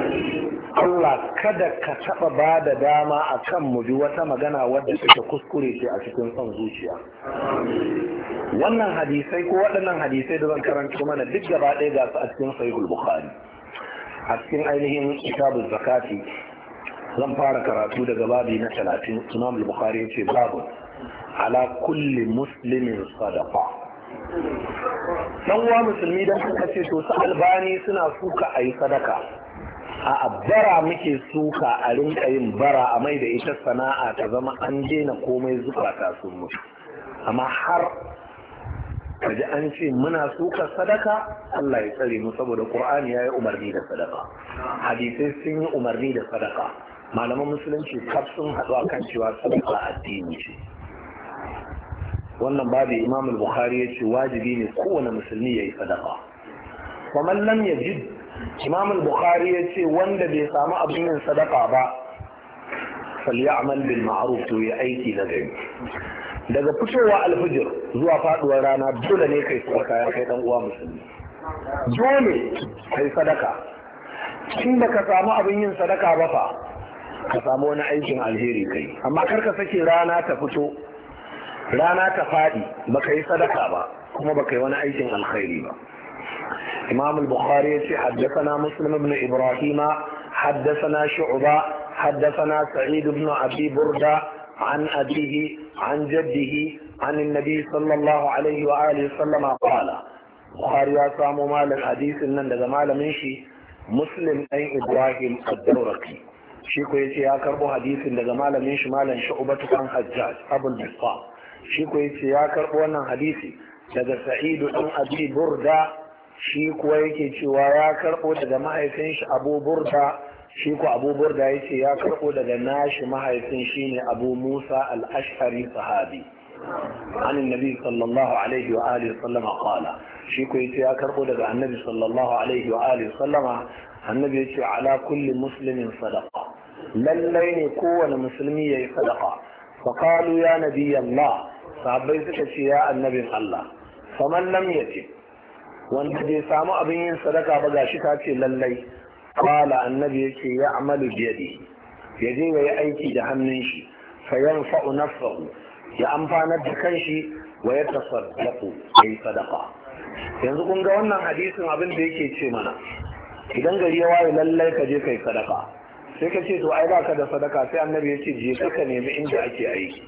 Allah kada ka taɓa ba da dama a kan mu bi wata magana wadda take kuskure ce a cikin son zuciya. Wannan hadisai ko waɗannan hadisai da zan karanto mana duk gaba ɗaya ga su a cikin sahihul bukhari, a cikin ainihin kitabuz zakati. Zan fara karatu daga babi na talatin. Imam al-Bukhari ya ce babu ala kulli muslimin sadaqa. Dan uwa musulmi dan suka ce to su albani suna suka ayi sadaka, a bara muke suka a rinka yin bara a mai da ita sana'a ta zama an daina komai zukata sun mutu. Amma har kaji an ce muna suka sadaka, Allah ya tsare mu, saboda Qur'ani ya yi umarni da sadaka, hadisai sun yi umarni da sadaka, malaman musulunci kaf sun haɗu a kan cewa sadaka addini ce. Wannan babu Imam al-Bukhari ya ce wajibi ne kowane musulmi ya yi sadaka. Kuma lam yajid, Imam al-Bukhari ya ce wanda bai samu abin yin sadaka ba falyamal bil ma'ruf, to ya aiki na gari. Daga fitowa alfijir zuwa faduwar rana dole ne kai sadaka ya kai dan uwa musulmi, dole kai sadaka. In da ka samu abin yin sadaka ba fa ka samu wani aikin alheri kai, amma kar ka sake rana ta fito rana ta fadi baka yi sadaka ba kuma baka yi wani aikin alkhairi ba. Imam al-Bukhari ya ce haddathana Muslim ibn Ibrahim haddathana Shu'ba haddathana Sa'id ibn Abi Burda عن أبيه عن جده عن النبي صلى الله عليه وآله وسلم قال. بخاري يا سامو مال الحديث إن مال منشي مسلم أي إبراهيم الدورقي شيكو يتي يا كربو حديث إن مال منشي مالا شعبة عن حجاج أبو البصار شيكو يتي يا كربو أن حديثي daga Sa'id ɗan Abi Burda shi kuwa yake cewa ya karɓo daga mahaifin shi Abu Burda, shi ko Abu Burda yace ya karɓo daga nashi mahaifin shine Abu Musa al-Ash'ari sahabi an annabi sallallahu alaihi wa alihi sallama qala, shi ko yace ya karɓo daga annabi sallallahu alaihi wa alihi sallama, annabi yace ala kulli muslimin sadaqa, lallai ne kowane musulmi yayi sadaqa. fa qalu ya nabiy Allah, sahabbai suka ce ya annabin Allah, faman lam yaji, wanda bai samu abin yin sadaka ba gashi ta ce lallai. Qala, annabi yake ya amalu biyadi, ya je ya yi aiki da hannun shi, fa yanfa'u nafsahu, ya amfanar da kanshi, wa ya tasaddaqu, ya yi sadaka. Yanzu kun ga wannan hadisin abin da yake ce mana, idan gari ya waye lallai ka je kai sadaka, sai ka ce to ai baka da sadaka, sai annabi ya ce je ka nemi inda ake aiki.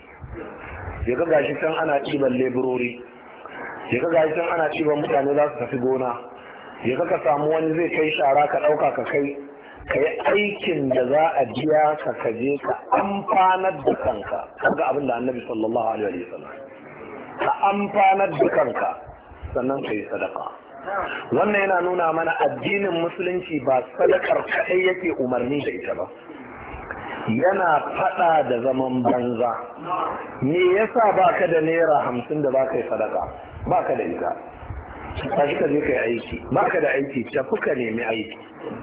Je ka gashi can ana ɗiban leburori, je ka gashi can ana ɗiban mutane za su tafi gona, je ka samu wani zai kai shara ka ɗauka ka kai, ka yi aikin da za a biya ka ka je ka amfanar da kanka. Kaga abin da annabi sallallahu alaihi wa sallam, ka amfanar da kanka sannan ka yi sadaka. Wannan yana nuna mana addinin musulunci ba sadakar kaɗai yake umarni da ita ba, yana faɗa da zaman banza. Me yasa baka da naira hamsin da baka yi sadaka? Baka da ita, tashi ka je ka yi aiki. Baka da aiki, tafi ka nemi aiki.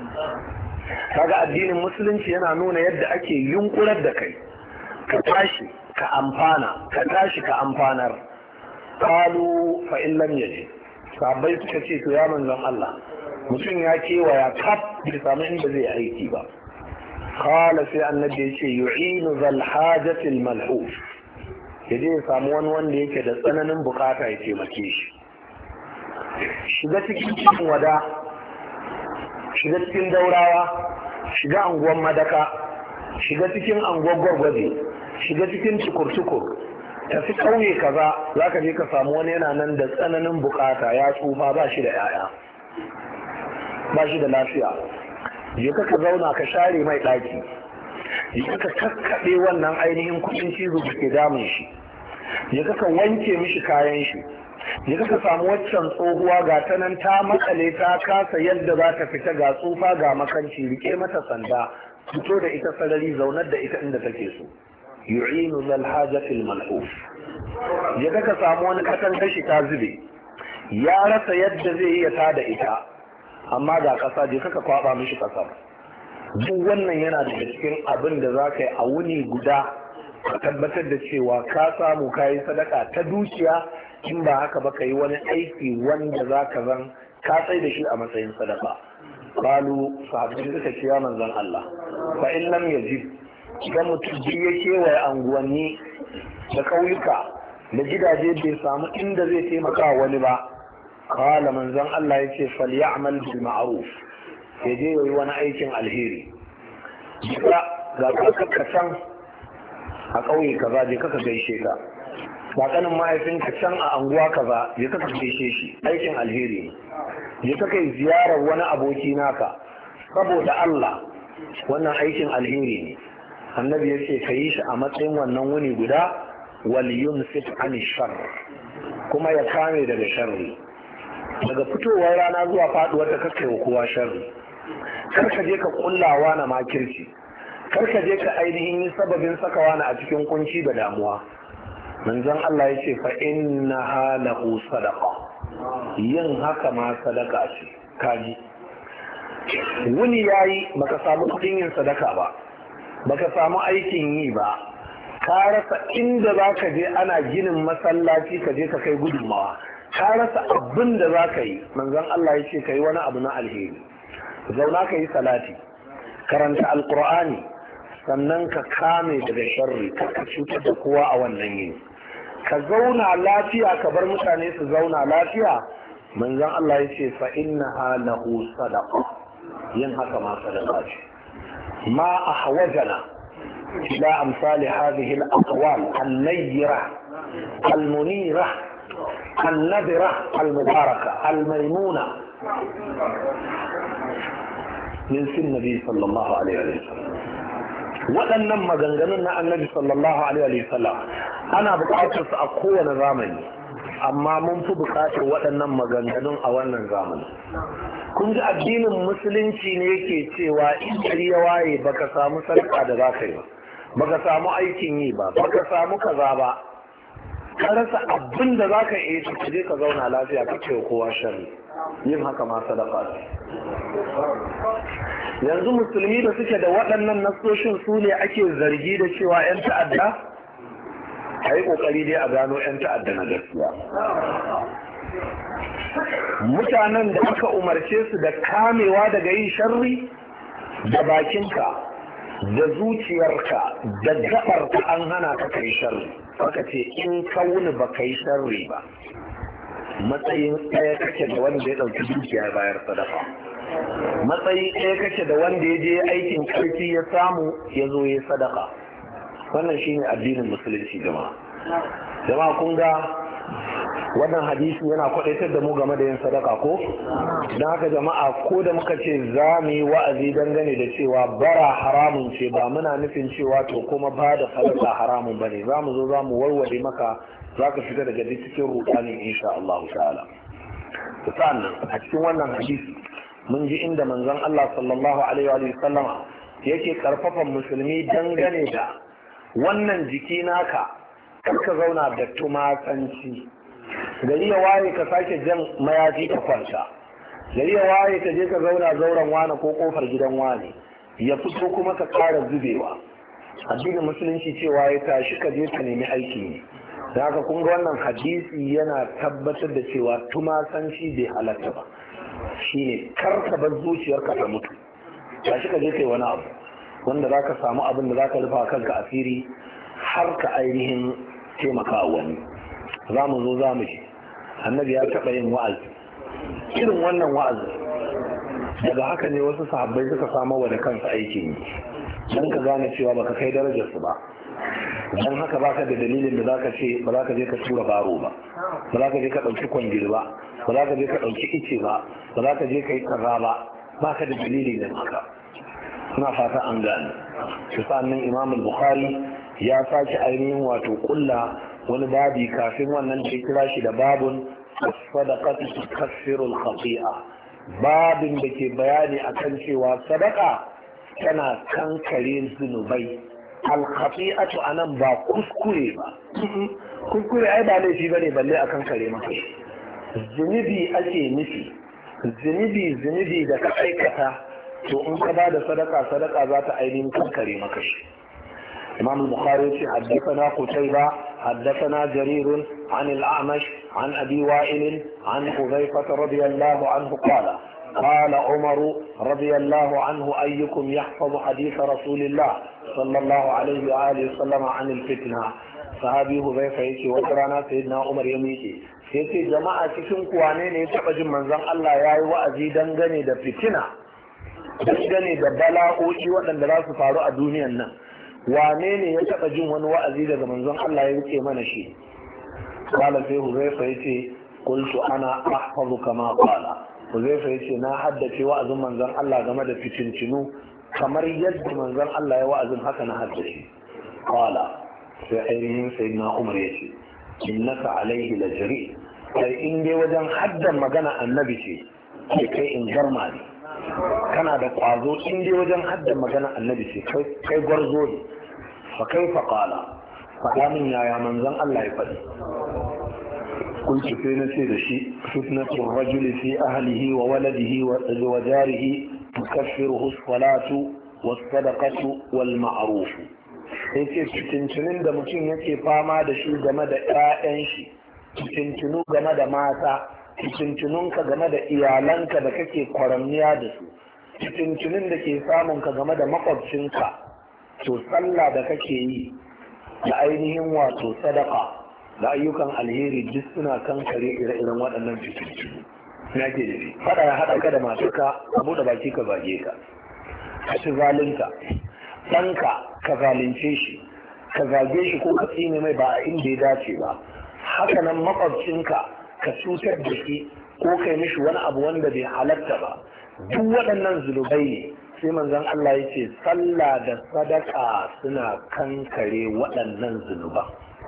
Kaga addinin musulunci yana nuna yadda ake yunkurar da kai, ka tashi ka amfana, ka tashi ka amfanar. Qalu fa in lam yaji, sahabbai suka ce to ya manzon Allah, mutum ya kewaya kaf bai samu inda zai aiki ba. Qala, sai annabi ya ce yu'inu zal hajati al malhuf, yaje ya samu wani wanda yake da tsananin bukata ya taimake shi. Shiga cikin cikin wada, shiga cikin daurawa, shiga anguwan madaka, shiga cikin anguwan gwargwaje, shiga cikin tukur-tukur, tafi ƙauye kaza za ka je ka samu wani yana nan da tsananin bukata ya tsufa ba shi da 'ya'ya ba shi da lafiya, je ka zauna ka share mai ɗaki, je ka kakkaɓe wannan ainihin kuɗin cizo da ke damun shi, je ka wanke mishi kayan shi, je ka samu waccan tsohuwa ga ta nan ta matsale ta kasa yadda za ta fita ga tsufa ga makanci, rike mata sanda, fito da ita sarari, zaunar da ita inda take so. yu'inu zal hajatil mal'uf. Je ka samu wani katan kashi ta zube, ya rasa yadda zai iya ta da ita, amma ga ƙasa je kaka kwaba mishi ƙasar. Duk wannan yana daga cikin abin da za ka yi a wuni guda ka tabbatar da cewa ka samu ka yi sadaka ta dukiya, in ba haka ba ka yi wani aiki wanda za ka zan ka tsai da shi a matsayin sadaka. Kalu sahabbai suka ce ya manzon Allah, fa in lam yajib, idan mutum biyu ya kewaye anguwanni da ƙauyuka da gidaje bai samu inda zai taimaka wani ba, kala manzon Allah ya ce falyamal bil ma'ruf, ya je yayi wani aikin alheri. Ga ga ka can a ƙauye kaza je kaka gaishe ka, ba kanin mahaifinka can a anguwa kaza je kaka gaishe shi, aikin alheri ne. Je kaka yi ziyarar wani aboki naka saboda Allah, wannan aikin alheri ne. Annabi ya ce ka yi shi a matsayin wannan wuni guda, wal yumsik an shar, kuma ya kame daga sharri. Daga fitowar rana zuwa faduwar ta kake wa kowa sharri. Kar ka je ka kullawa na makirci, kar ka je ka ainihin yi sababin sakawa na a cikin kunci da damuwa. Manzon Allah ya ce fa innaha lahu sadaqa, yin haka ma sadaka ce. Kaji wuni yayi baka samu kudin yin sadaka ba, baka samu aikin yi ba, ka rasa inda za ka je ana ginin masallaci ka je ka kai gudunmawa, ka rasa abin da za ka yi. Manzon Allah ya ce ka yi wani abu na alheri, zauna ka yi salati, karanta alkur'ani, sannan ka kame daga sharri, ka cutar da kowa a wannan yini, ka zauna lafiya, ka bar mutane su zauna lafiya. Manzon Allah ya ce fa innaha lahu sadaqa, yin haka ma sadaka ce. ما أحوجنا إلى أمثال هذه الأقوال النيرة المنيرة النذرة المباركة الميمونة من سن النبي صلى الله عليه وسلم. waɗannan maganganun na annabi sallallahu alaihi wa sallam ana buƙatar su a kowane zamani, amma mun fi buƙatar waɗannan maganganun a wannan zamani. Kun ji addinin musulunci ne yake cewa in gari ya waye baka samu sarƙa da za ka yi ba, baka samu aikin yi ba, baka samu kaza ba, ka rasa abin da za ka yi ka je ka zauna lafiya ka ce kowa sharri. Yin haka ma sadaka ce. Yanzu musulmi da suke da waɗannan nasoshin su ne ake zargi da cewa 'yan ta'adda? A yi ƙoƙari dai a gano 'yan ta'adda na gaskiya. Mutanen da aka umarce su da kamewa daga yin sharri, da bakinka da zuciyarka da gabarka an hana ka kai sharri. Aka ce in ka wuni ba kai sharri ba, matsayin ɗaya kake da wanda ya ɗauki dukiya bayar sadaka, matsayi ɗaya kake da wanda ya je aikin ƙarfi ya samu ya zo ya sadaka. Wannan shine addinin musulunci jama'a. Jama'a kun ga wannan hadisi yana kwadaitar da mu game da yin sadaka ko? Don haka jama'a, ko da muka ce za mu yi wa'azi dangane da cewa bara haramun ce, ba muna nufin cewa to kuma ba da sadaka haramun ba ne. Za mu zo za mu warware maka, za ka fita daga duk cikin rudanin insha Allah ta'ala. Sannan a cikin wannan hadisi mun ji inda manzon Allah sallallahu alaihi wa sallam yake karfafan musulmi dangane da wannan jiki naka, kar ka zauna da tumatsanci. Gari ya waye ka sake jan mayafi ka kwanta, gari ya waye ka je ka zauna zauren wani ko kofar gidan wani, ya fito kuma ka ƙara zubewa. Addinin musulunci cewa ya tashi ka je ka nemi aiki ne. Da haka kun ga wannan hadisi yana tabbatar da cewa tumatsanci bai halatta ba. Shine kar ka bar zuciyarka ta mutu, tashi ka je kai wani abu wanda za ka samu abin da za ka rufa kanka asiri har ka ainihin taimaka wani. Za mu zo za mu ji annabi ya taɓa yin wa'azi irin wannan wa'azi. Daga haka ne wasu sahabbai suka samu wa da kansu aikin yi, don ka gane cewa baka kai darajarsu ba. don haka baka da dalilin da zaka ce ba za ka je ka tura baro ba ba za ka je ka ɗauki kwangil ba ba za ka je ka ɗauki ice ba ba za ka je ka yi kaza ba baka da dalilin da haka. Suna fata an gane su sannan Imam Bukhari ya sake ainihin wato kulla wani babi kafin wannan da ya kira shi da babun sadaqatu tukaffiru al-khati'a, babin da ke bayani akan cewa sadaka tana kankare zunubai. Al-khati'atu anan ba kuskure ba, kuskure ai ba laifi bane balle a kankare maka. Zunubi ake nufi, zunubi zunubi da ka aikata to in ka ba da sadaka sadaka za ta ainihin kankare maka shi. إمام البخاري حدثنا قتيبة حدثنا جرير عن الأعمش عن أبي وائل عن حذيفة رضي الله عنه قال قال عمر رضي الله عنه أيكم يحفظ حديث رسول الله صلى الله عليه وآله وسلم عن الفتنة. صحابي حذيفة يتي وترانا سيدنا عمر يميتي yace jama'a cikin kuwane ne ya taba jin manzon Allah yayi wa'azi dangane da fitina, dangane da bala'o'i waɗanda za su faru a duniyan nan. Wane ne ya taɓa jin wani wa'azi daga manzon Allah ya rike mana shi? Kala sai Huzaifa ya ce, Kultu ana ahfazu kama kala. Huzaifa ya ce, na haddace wa'azin manzon Allah game da fitintinu kamar yadda manzon Allah ya wa'azin haka na haddace. Kala sai ainihin sai na Umar ya ce, innaka alaihi la jari. Kai in dai wajen haddan magana annabi ce, kai kai in garma ne. Kana da ƙwazo in dai wajen haddan magana annabi ce kai gwarzo ne. Fa kai fa qala faɗa min yaya manzon Allah ya faɗi. Kuntu sai na ce da shi fitnatu rajuli fi ahlihi wa waladihi wa jarihi tukaffiruhu as-salatu was-sadaqatu wal-ma'ruf. Sai ce fitintunin da mutum yake fama da shi game da ƴaƴan shi, fitintunu game da mata, fitintununka game da iyalanka da kake kwaramniya da su, fitintunin da ke samunka game da makwabcinka, to sallah da kake yi da ainihin wato sadaka da ayyukan alheri duk suna kankare ire-iren waɗannan fitintunu. Na ke da faɗa ya haɗa ka da matarka a buɗe baki ka zage ka, ka ci zalinka, ɗanka ka zalunce shi, ka zage shi ko ka tsine mai ba a inda ya dace ba, haka nan makwabcinka ka cutar da shi ko kai mishi wani abu wanda bai halatta ba, duk waɗannan zunubai ne. Sai manzon Allah ya ce sallah da sadaka suna kankare waɗannan zunuban.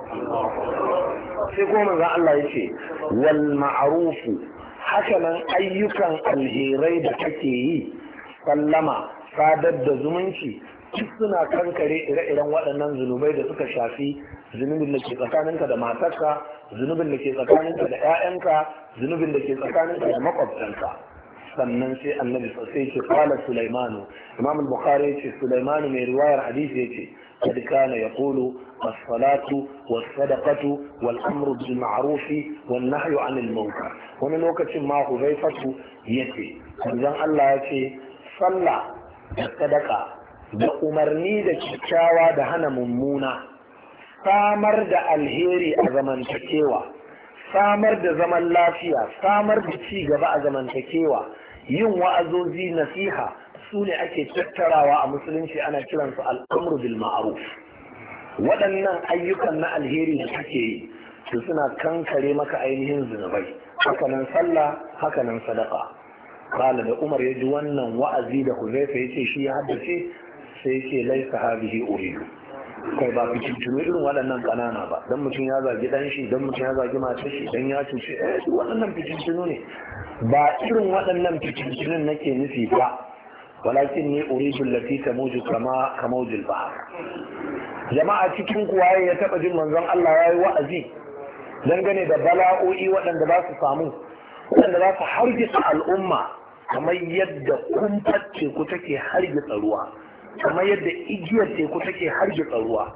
Sai kuma manzon Allah ya ce wal ma'rufu, haka nan ayyukan alherai da kake yi, sallama, sadar da zumunci, duk suna kankare ire-iren waɗannan zunubai da suka shafi zunubin da ke tsakaninka da matarka, zunubin da ke tsakaninka da 'ya'yanka, zunubin da ke tsakaninka da makwabtanka. Sannan sai annabi sai ce qala Sulaimanu, Imam al-Bukhari yace Sulaimanu mai riwayar hadisi yace kad kana yaqulu as-salatu was-sadaqatu wal-amru bil ma'ruf wan-nahyu 'anil munkar. Wani lokacin ma Huzaifatu yace manzon Allah yace sallah da sadaka da umarni da kyakkyawa da hana mummuna, samar da alheri a zamantakewa, samar da zaman lafiya, samar da ci gaba a zamantakewa, yin wa'azozi, nasiha, su ne ake tattarawa a musulunci ana kiransu al'amru bil ma'ruf. Waɗannan ayyukan na alheri da kake yi su suna kankare maka ainihin zunubai, hakanan sallah, hakanan sadaka. Kala da Umar ya ji wannan wa'azi da Huzaifa ya ce shi ya haddace, sai ce laisa hadhihi uridu. Kai ba fitintunu irin waɗannan ƙanana ba, don mutum ya zagi ɗan shi, don mutum ya zagi matar shi, don ya cuce, eh waɗannan fitintunu ne. Ba irin waɗannan fitintunun nake nufi ba, walakin ni uridu lati tamuju kama kamaujil bahr. Jama'a cikin kuwa ya taɓa jin manzon Allah ya yi wa'azi dangane da bala'o'i waɗanda za su samu, waɗanda za su hargitsa al'umma kamar yadda kumfar teku take hargitsa ruwa. Kamar yadda igiyar teku take hargitsa ruwa,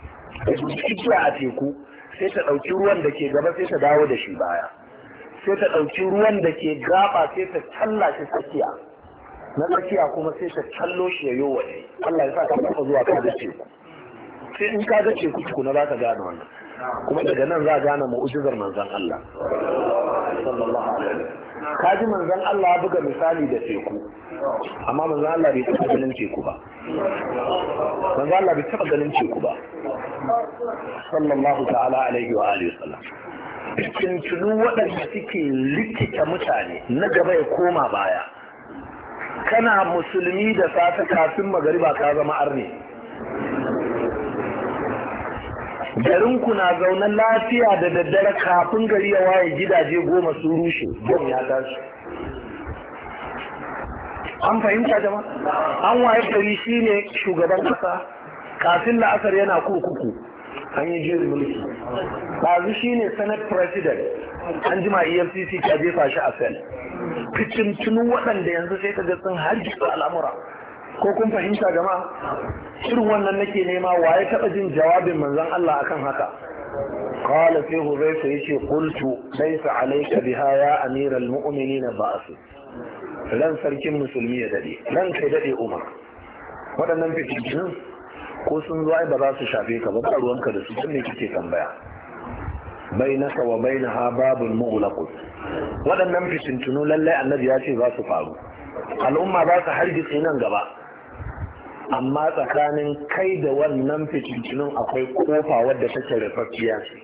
igiya a teku sai ta ɗauki ruwan da ke gaba sai ta dawo da shi baya, sai ta ɗauki ruwan da ke gaba sai ta talla shi tsakiya, na tsakiya kuma sai ta tallo shi ya yowa ne. Allah ya sa ka taɓa zuwa ka ga teku, sai in ka ga teku tukuna za ka gane wannan, kuma daga nan za a gane mu'ujizar manzon Allah. sallallahu alaihi wasallam kaji manzon Allah ya buga misali da teku amma manzon Allah bai taɓa ganin teku ba manzon Allah bai taɓa ganin teku ba sallallahu ta'ala alaihi wa alihi wasallam tuntunu waɗanda suke likita mutane na gaba ya koma baya kana musulmi da safe kafin magariba ka zama arne garinku na zaune lafiya da daddare kafin gari ya waye gidaje goma sun rushe don ya tashi an fahimta jama an waye gari shine shugaban kasa kafin la'asar yana kurkuku an yi jirin mulki ɗazu shine senate president an jima E F C C ta jefa shi a sel fitintunu waɗanda yanzu sai ka ga sun hargitsa al'amura ko kun fahimta jama'a irin wannan nake nema waye taɓa jin jawabin manzon Allah akan haka qala sai huzaifa yace qultu laysa alayka biha ya amiral mu'minin ba'as ran sarkin musulmi ya dade ran kai dade Umar waɗannan fitintunun ko sun zo ai ba za su shafe ka ba ba ruwanka da su tun ne kike tambaya bainaka wa bainaha babul mughlaq waɗannan fitintunu lallai annabi ya ce za su faru al'umma za su hargitse nan gaba amma tsakanin kai da wannan fitintunun akwai kofa wadda take rufaffiya ce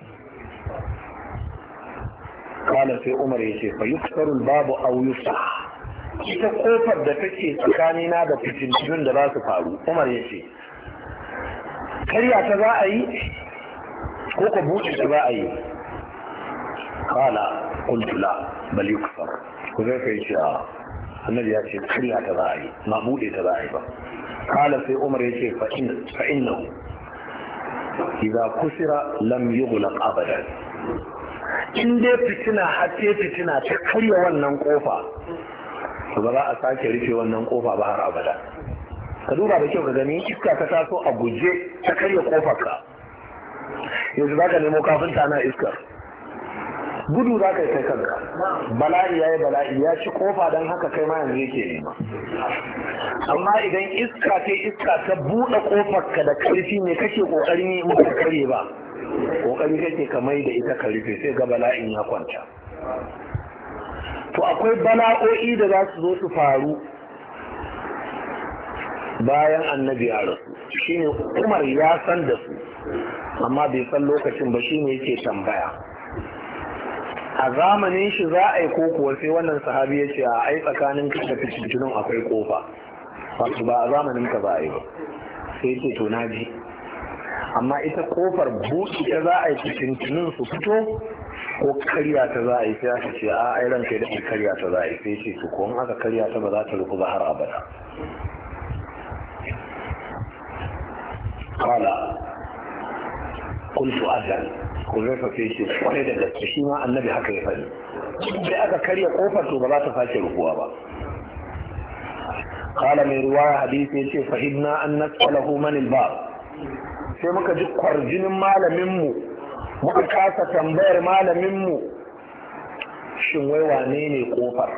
kala sai Umar ya ce fa yuksaru babu aw yusa ita kofar da take tsakanina da fitintunun da za su faru Umar ya ce karya ta za a yi ko ka buɗe ta za a yi kala qultu la bal yuksar ko zai kai ce a annabi ya ce karya ta za a yi na buɗe ta za a yi ba kala sai Umar ya ce fa innahu idza kusira lam yughlaq abadan in dai fitina har sai fitina ta karya wannan kofa to ba za a sake rufe wannan kofa ba har abada ka duba da kyau ka gani iska ta taso a guje ta karya kofar ka yanzu za ka nemo kafinta na iskar gudu za ka yi kai kanka bala'i ya yi bala'i ya ci kofa don haka kai ma yanzu yake nema amma idan iska ta iska ta buɗe kofar ka da ƙarfi ne kake ƙoƙarin yi in ba kare ba ƙoƙari kake ka mai da ita ka rufe sai ga bala'in ya kwanta to akwai bala'o'i da za su zo su faru bayan annabi ya rasu shine Umar ya san da su amma bai san lokacin ba shine yake tambaya a zamanin shi za a yi ko kuwa sai wannan sahabi ya ce a ai tsakanin ka da fitintunin akwai kofa wato ba a zamanin ka za a yi ba sai ce to na ji amma ita kofar buɗi ta za a yi fitintunin su fito ko karya ta za a yi sai aka ce a ai ranka da karya ta za a yi sai ce to ko in aka karya ta ba za ta rufu ba har abada qala qultu ajal ko zai fa sai ce kwarai da gaske shi ma annabi haka ya faɗi sai aka karya kofar to ba za ta sake rufuwa ba qala mai riwaya hadisi yace fahimna an nas'alahu man al-bab sai muka ji kwarjinin malamin mu muka kasa tambayar malamin mu shin wai wane ne kofar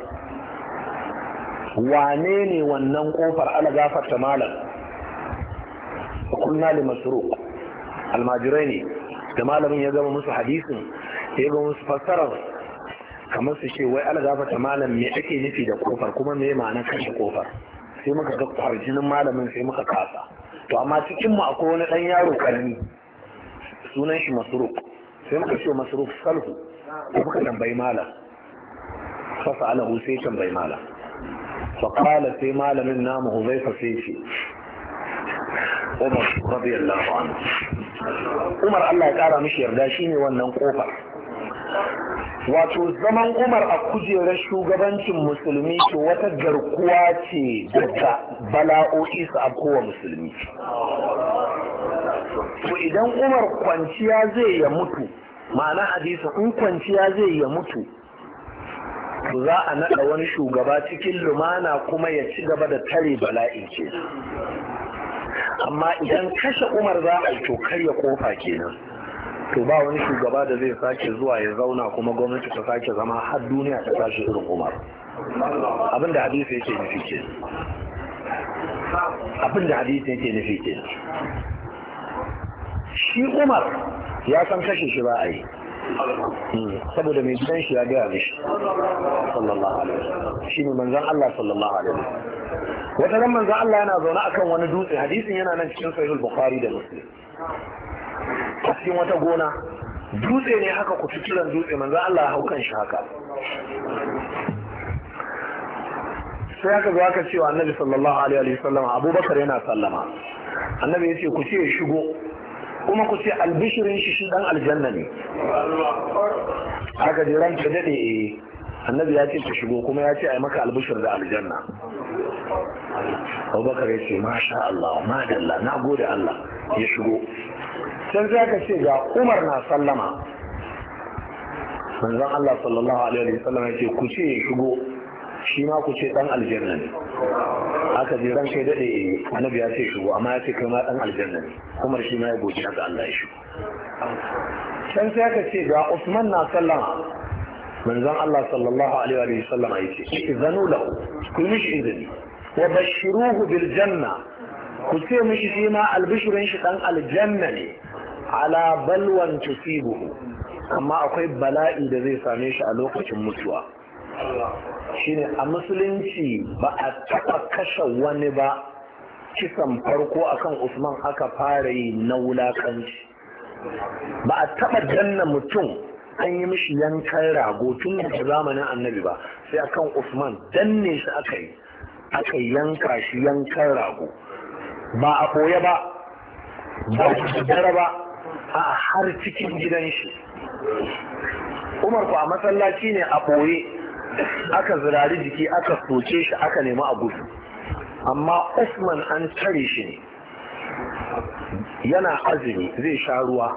wane ne wannan kofar ala gafarta malam kunna li masruq almajirai ne da malamin ya gama musu hadisin ya gama musu fassarar kamar su ce wai ala gafarta malam me ake nufi da kofar kuma me ma'anar kashe kofar sai muka ga kwarjinin malamin sai muka kasa to amma cikin mu akwai wani dan yaro karami sunan shi masruq sai muka ce masruq salhu sai muka tambayi malam fa sa'alahu sai tambayi malam fa qala sai malamin namu Huzaifa sai ce Umar radiyallahu anhu Umar Allah ya kara mishi yarda shine wannan kofar wato zaman Umar a kujerar shugabancin musulmi to wata garkuwa ce daga bala'o'i su afkowa musulmi to idan Umar kwanciya zai ya mutu ma'ana hadisi in kwanciya zai ya mutu to za a naɗa wani shugaba cikin lumana kuma ya ci gaba da tare bala'i ce amma idan kashe Umar za a yi to karya kofa kenan to ba wani shugaba da zai sake zuwa ya zauna kuma gwamnati ta sake zama har duniya ta tashi irin Umar abinda hadisi yake nufi ke abinda hadisi yake nufi ke shi Umar ya san kashe shi ba a yi saboda mai gidan shi ya gaya mishi sallallahu alaihi wasallam shi ne manzon Allah sallallahu alaihi wasallam. wata ran manzon Allah yana zaune akan wani dutse, hadisin yana nan cikin sahihul bukhari da muslim. A cikin wata gona dutse ne haka ku fitilan dutse, manzon Allah ya hau kan shi haka. sai aka zo aka cewa annabi sallallahu alaihi wasallam abubakar yana sallama, annabi ya ce ku ce ya shigo kuma ku ce albishirin shi shi dan aljanna ne. aka je ranka dade eh annabi ya ce ka shigo kuma ya ce ai maka albishir da aljanna. abubakar ya ce masha Allah madalla na gode Allah, ya shigo. can sai aka ce ga Umar na sallama, manzon Allah sallallahu alaihi wasallam ya ce ku ce ya shigo shi ma ku ce dan aljanna ne. aka je ran kai dade annabi ya ce shigo amma ya ce kai ma dan aljanna ne. Umar shi ma ya goji ga Allah ya shigo. can sai aka ce ga Usman na sallama, manzon Allah sallallahu alaihi wa sallam ya ce izanu lahu, ku mishi izini wa bashiruhu bil janna, ku ce mishi shi ma albishirin shi dan aljanna ne, ala balwan tusibuhu, amma akwai bala'i da zai same shi a lokacin mutuwa. shine a musulunci ba a taɓa kashe wani ba kisan farko akan Usman aka fara yi na wulakanci. ba a taɓa danna mutum an yi mishi yankan rago tun da zamanin annabi ba, sai akan Usman danne shi aka yi aka yanka shi yankan rago, ba a ɓoye ba ba a dare ba a har cikin gidan shi. Umar ku a masallaci ne a ɓoye aka zirari jiki aka soke shi aka nemi a gudu, amma Usman an tare shi ne yana azumi zai sha ruwa,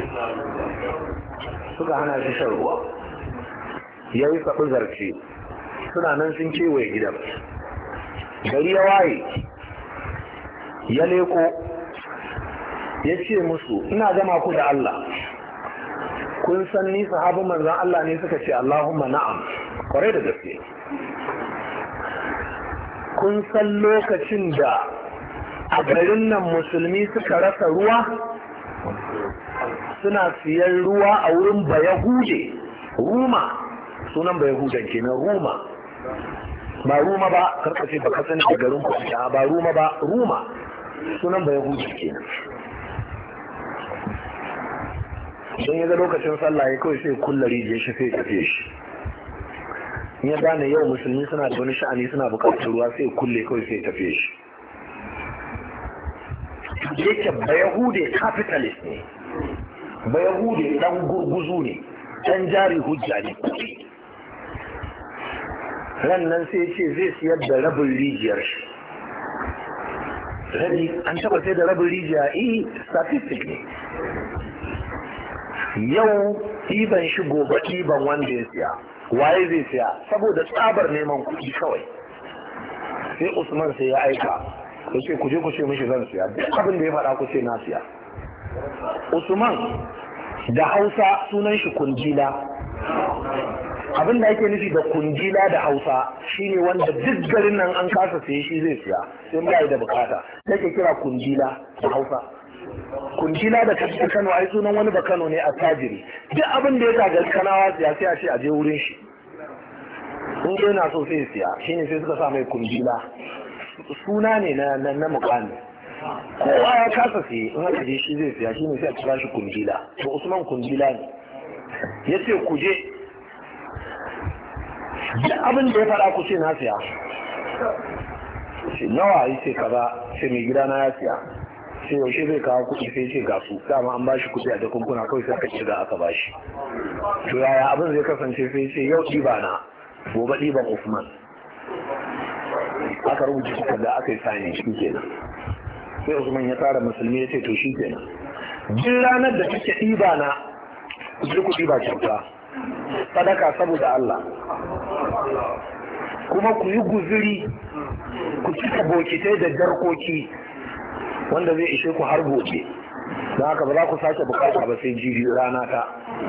suka hana shi shan ruwa, ya yi saɓi zarce, suna nan sun kewaye gidan. Gari ya waye ya leko ya ce musu ina gama ku da Allah, kun san ni sahabin manzan Allah ne? Suka ce Allahumma na'am, kwarai da gaske. Kun san lokacin da a garin nan musulmi suka rasa ruwa, suna siyan ruwa a wurin Bayahude, Ruma, sunan Bayahudan kenan, Ruma, ba Ruma ba, karkace ba kasan da garin kwanta, ba Ruma ba, Ruma, sunan Bayahude kenan. don ya ga lokacin sallah ya kawai sai kulla rijiyar shi sai tafiye shi. in ya gane yau musulmi suna da wani sha'ani suna bukatar ruwa sai kulle kawai sai tafiye shi. yake bayahude capitalist ne, bayahude dan gurguzu ne, dan jari hujja ne. ran nan sai ce zai siyar da rabin rijiyar shi. rabi an taba sai da rabin rijiya, eh statistic ne. yau ɗiban shi gobe ɗiban wanda ya siya, waye zai siya? Saboda tsabar neman kuɗi kawai. sai Usman sai ya aika, ku ce ku je ku ce mishi zan siya, duk abin da ya faɗa ku ce na siya. Usman da Hausa sunan shi kundila. abin da ake nufi da kundila da Hausa shine wanda duk garin nan an kasa siye shi zai siya sai ba da bukata, sai ke kira kundila da Hausa. Kundila da kasar Kano ai sunan wani ba Kano ne a tajiri, duk abin da ya gagar Kanawa siya sai a ce a je wurin shi, in dai na so sai siya, shine sai suka sa mai kundila, suna ne na na mukami. kowa ya kasa siye in aka je shi zai siya, shine sai a kira shi kundila. To Usman kundila ne, yace ku je duk abin da ya faɗa ku ce na siya. nawa yace kaza, sai mai gida na ya siya. sai yaushe zai kawo kuɗi, sai ce ga su, dama an bashi kuɗi a jakunkuna kawai sai aka ce da aka bashi. to yaya abin zai kasance? sai ce yau ɗiba na, gobe ɗiban Usman. aka rubuta takarda aka yi sani, shi kenan. sai Usman ya tara musulmi ya ce to shi kenan, duk ranar da kake ɗiba na ku ku ɗiba kyauta, sadaka saboda Allah, kuma ku yi guzuri, ku cika bokitai da jarkoki wanda zai ishe ku har gobe, don haka ba za ku sake bukata ba sai jibi rana ta.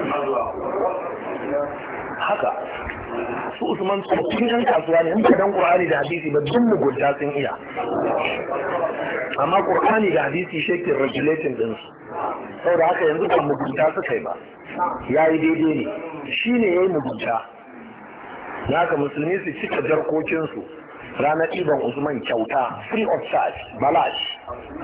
haka su Usman tsoffin yan kasuwa ne, in ba dan Qur'ani da hadisi ba duk mugunta sun iya, amma Qur'ani da hadisi shekin regulating din su. saboda haka yanzu ba mugunta suka yi ba, ya yi daidai ne, shi ne ya yi mugunta. Na haka musulmi su cika jarkokinsu ranar ɗiban Usman kyauta, free of charge, balash.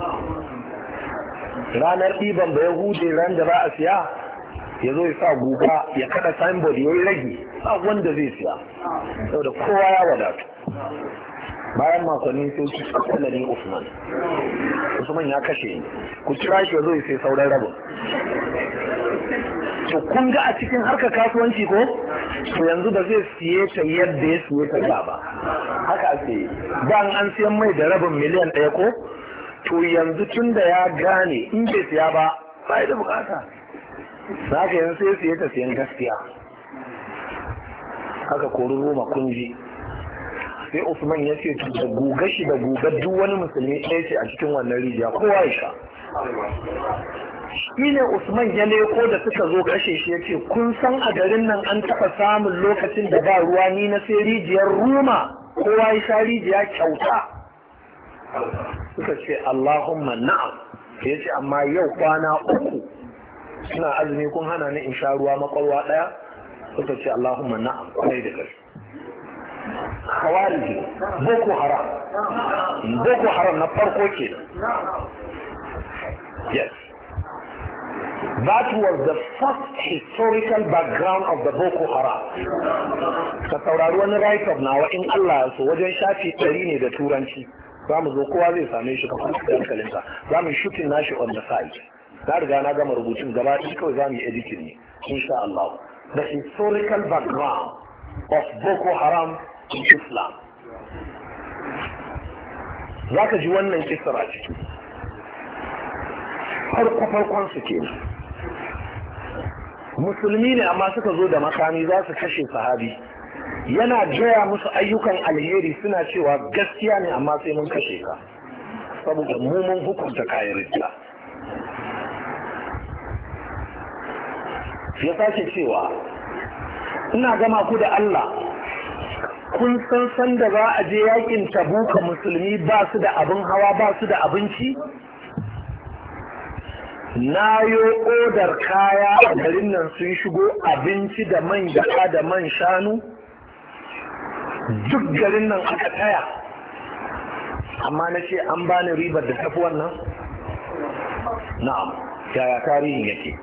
Ranar ɗiban ba Yahudi ran da za a siya, ya zo ya sa guga ya kada signboard ya yi rage, ba wanda zai siya, saboda kowa ya wadatu. Bayan makonni sai su kwallani Usman. Usman ya kashe ni, ku kira shi ya zo ya sai sauran rabin. To kun ga a cikin harkar kasuwanci ko? To yanzu ba zai siye ta yadda ya siye ta da ba. Haka ake yi. Ban an siyan mai da rabin miliyan ɗaya ko? To yanzu tun da ya gane in bai siya ba, ba da bukata. Za ka yanzu sai siye ta siyan gaskiya. Haka kori Roma kunji. Sai Usman ya ce da guga shi da guga duk wani musulmi ɗaya ce a cikin wannan rijiya kowa ya sha. Shi ne Usman ya leko da suka zo kashe shi ya ce kun san a garin nan an taɓa samun lokacin da ba ruwa ni na sai rijiyar Ruma kowa ya sha rijiya kyauta. Suka ce Allahumma na'am. Ya ce amma yau kwana uku suna azumi kun hana ni in sha ruwa makwarwa ɗaya. Suka ce Allahumma na'am kwarai da gaske. Khawariji, Boko Haram. Boko Haram na farko ke. Yes. That was the first historical background of the Boko Haram. Ka saurari wani right of nawa in Allah so wajen shafi ɗari ne da turanci. Za mu zo kowa zai same shi kafin da hankalinsa. Za mu shooting nashi on the side. Na riga na gama rubutun gaba ɗaya kawai za mu yi editing ne. Insha Allah. The historical background of Boko Haram in Islam. Za ka ji wannan kisar a ciki. Farko-farkon su ke musulmi ne amma suka zo da makami za su kashe sahabi. Yana gaya musu ayyukan alheri suna cewa gaskiya ne amma sai mun kashe ka. Saboda mu mun hukunta kayan rijila. Ya sake cewa, ina gama ku da Allah, kun san san da za a je yakin Tabuka musulmi ba su da abin hawa ba su da abinci? Na yo odar kaya a garin nan sun shigo abinci da man gyaɗa da man shanu? Duk garin nan aka taya. Amma na ce an bani ribar da tafi wannan? Na'am, yaya tarihin yake?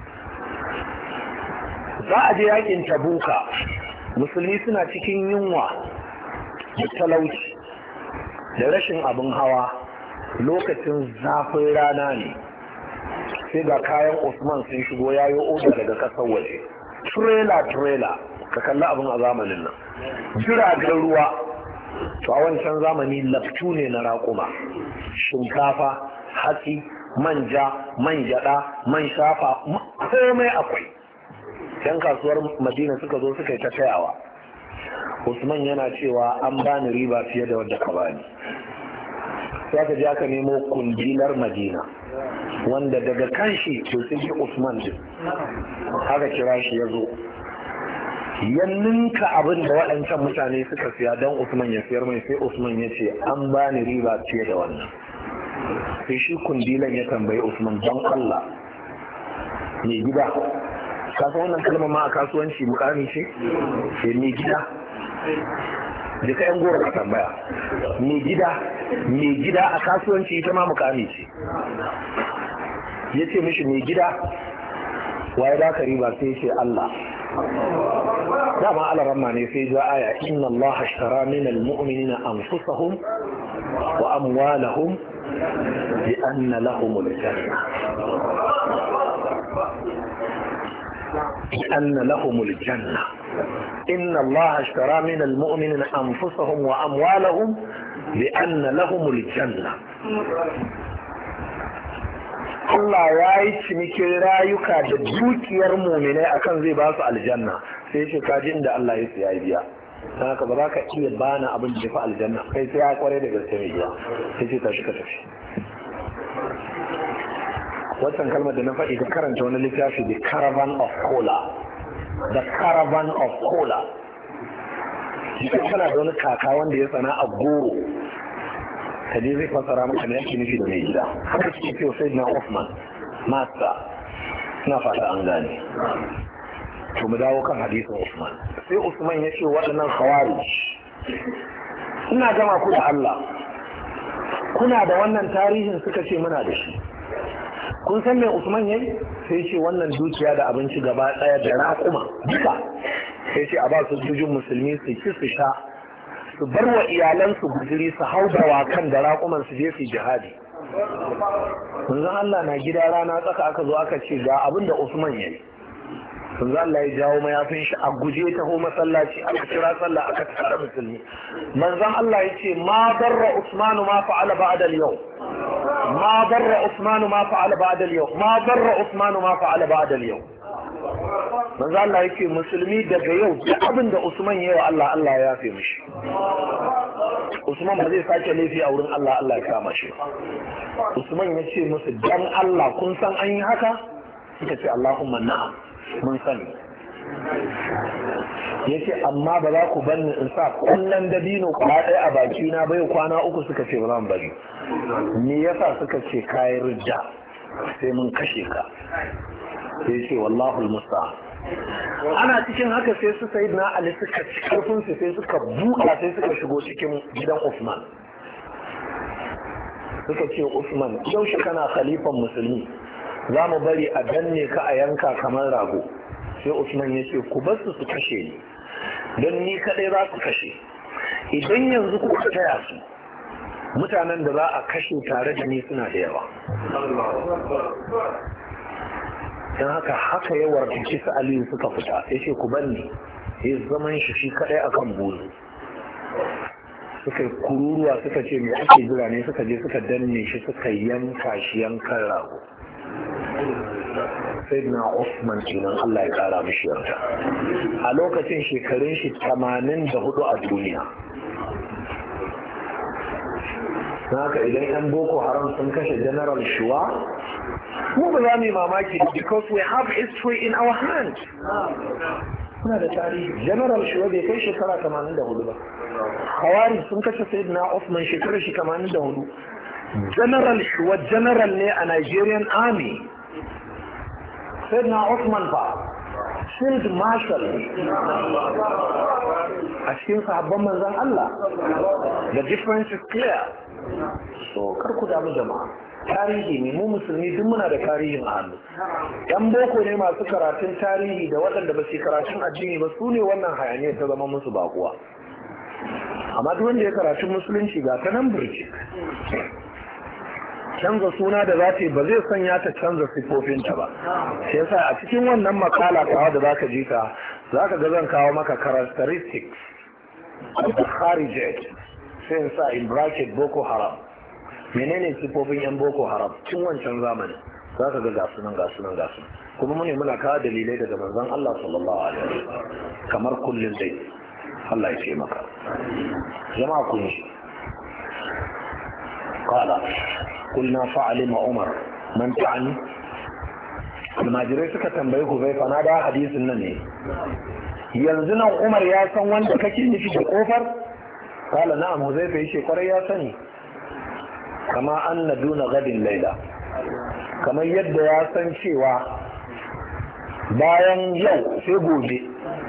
Za a je yakin Tabuka. Musulmi suna cikin yunwa da talauci da rashin abin hawa lokacin zafin rana ne sai ga kayan Usman sun shigo yayo oda daga kasar waje trailer trailer ka kalli abin a zamanin nan jiragen ruwa to a wancan zamani laftu ne na raƙuma shinkafa hatsi manja man gyada man shafa komai akwai. Yan kasuwar Madina suka zo suka yi ta tayawa. Usman yana cewa an bani riba fiye da wadda ka bani. Sai aka je aka nemo kundilar Madina wanda daga kanshi to sai Usman din. Haka kira shi ya zo. Ya ninka abin da waɗancan mutane suka siya don Usman ya siyar mai sai Usman ya ce an bani riba fiye da wannan. Sai shi kundilan ya tambayi Usman don Allah mai gida. Kasa wannan kalmar ma a kasuwanci mukami ce? Sai mai gida. Da ka yan goro ka tambaya. Mai gida, mai gida a kasuwanci ita ma mukami ce. Ya ce mishi mai gida, waye da ka riba sai ce Allah. Dama alaramma ne sai ja aya inna Allah ashtara min almu'minina anfusahum wa amwalahum bi anna lahumul janna. أن لهم الجنة إن الله اشترى من المؤمنين أنفسهم وأموالهم بأن لهم الجنة Allah ya yi cinikin rayuka da dukiyar muminai akan zai ba su aljanna sai ce kaji inda Allah ya siya biya don haka ba za ka iya bana abin da fi aljanna kai sai ya kware da gaske mai biya sai ce tashi ka tafi. Waccan kalmar da na faɗi ka karanta wani littafi The Caravan of Cola. The Caravan of Cola. Jikin kana da wani kaka wanda ya tsana a goro. Ka je zai fasara maka ne yake nufi da mai gida. Haka suke cewa sai na Osman. masa. Na fata an gane. To mu dawo kan hadisin Usman. Sai Usman ya ce waɗannan khawarij, ina gama ku da Allah, kuna da wannan tarihin? Suka ce muna da shi. Kun san me Usman yayi? Sai ce wannan dukiya da abinci gaba ɗaya da raƙuma duka, sai ce a ba su jujun musulmi su ci su sha, su bar wa iyalansu guzuri, su hau dawakan da raƙuman su je su jihadi. Manzon Allah na gida rana tsaka aka zo aka ce ga abin da Usman yayi. Manzon Allah ya jawo mayafin shi a guje taho masallaci, aka kira sallah aka tara musulmi. Manzon Allah ya ce ma darra Usmanu ma fa'ala ba'da al-yawm. ما ضر عثمان ما فعل بعد اليوم ما ضر عثمان ما فعل بعد اليوم. manzo Allah yake musulmi daga yau duk abin da Usman yayi wa Allah, Allah ya yafe mishi. Usman ba zai sake laifi a wurin Allah, Allah ya kama shi. Usman ya ce musu dan Allah kun san an yi haka? Suka ce Allahumma na'am mun sani. Yace amma ba za ku banni in sa kullun dabino kwa ɗaya a baki na bai kwana uku. Suka ce ba zan bari. Me yasa? Suka ce kai ridda sai mun kashe ka. Sai ce wallahu almusta'an. Ana cikin haka sai su sayyidina Ali suka ci karfin su, sai suka buɗa, sai suka shigo cikin gidan Usman. Suka ce Usman, yau shi kana khalifan musulmi, za mu bari a danne ka a yanka kamar rago. Sai Usman ya ce ku bar su su kashe ni, don ni kadai za su kashe. Idan yanzu kuka taya su, mutanen da za a kashe tare da ni suna da yawa. Don haka haka yawar da kisa Aliyu suka fita, ya ce ku banni, ya zaman shi shi kadai akan bulu. Suka yi kururuwa suka ce mai ake jira ne, suka je suka danne shi suka yanka shi yankan rago. Sai na Usman kenan, Allah ya kara mishi yarda. A lokacin shekarun shi tamanin da hudu a duniya. Haka idan 'yan Boko Haram sun kashe General Shuwa, mu ba za mu yi mamaki, because we have history in our hands. Muna da tarihi. General Shuwa bai kai shekara tamanin da hudu ba. Hawari sun kashe Sayyidina Usman shekarar shi tamanin da hudu. General Shuwa general ne a Nigerian Army. Sayyidina Usman fa Field Marshal a cikin sahabban manzon Allah. The difference is clear. So kar ku damu jama'a. Tarihi ne, mu musulmi duk muna da tarihin a hannu. Yan boko ne masu karatun tarihi da waɗanda ba su karatun addini ba, su ne wannan hayaniyar ta zama musu bakuwa. Amma duk wanda ya karatun musulunci ga ta nan burki. Canza suna da za ta yi ba zai sanya ta canza siffofinta ba. Sai yasa a cikin wannan makala kawa da zaka ji ka, zaka ga zan kawo maka characteristics of the Kharijat. Sai in sa in bracket Boko Haram. Menene siffofin yan Boko Haram cikin wancan zamani? Zaka ga gasu nan gasu nan gasu. Kuma mune muna kawo dalilai daga manzon Allah sallallahu alaihi wasallam. Kamar kullun dai. Allah ya ce maka. Jama'a kun shi. Qala قلنا فعلم عمر من تعني almajirai suka tambayi Huzaifa, na da hadisin nan ne, yanzu nan Umar ya san wanda kake nufi da kofar? Kala na'am. Huzaifa yace kwarai ya sani. Kama anna duna gadin laila, kamar yadda ya san cewa bayan yau sai gobe,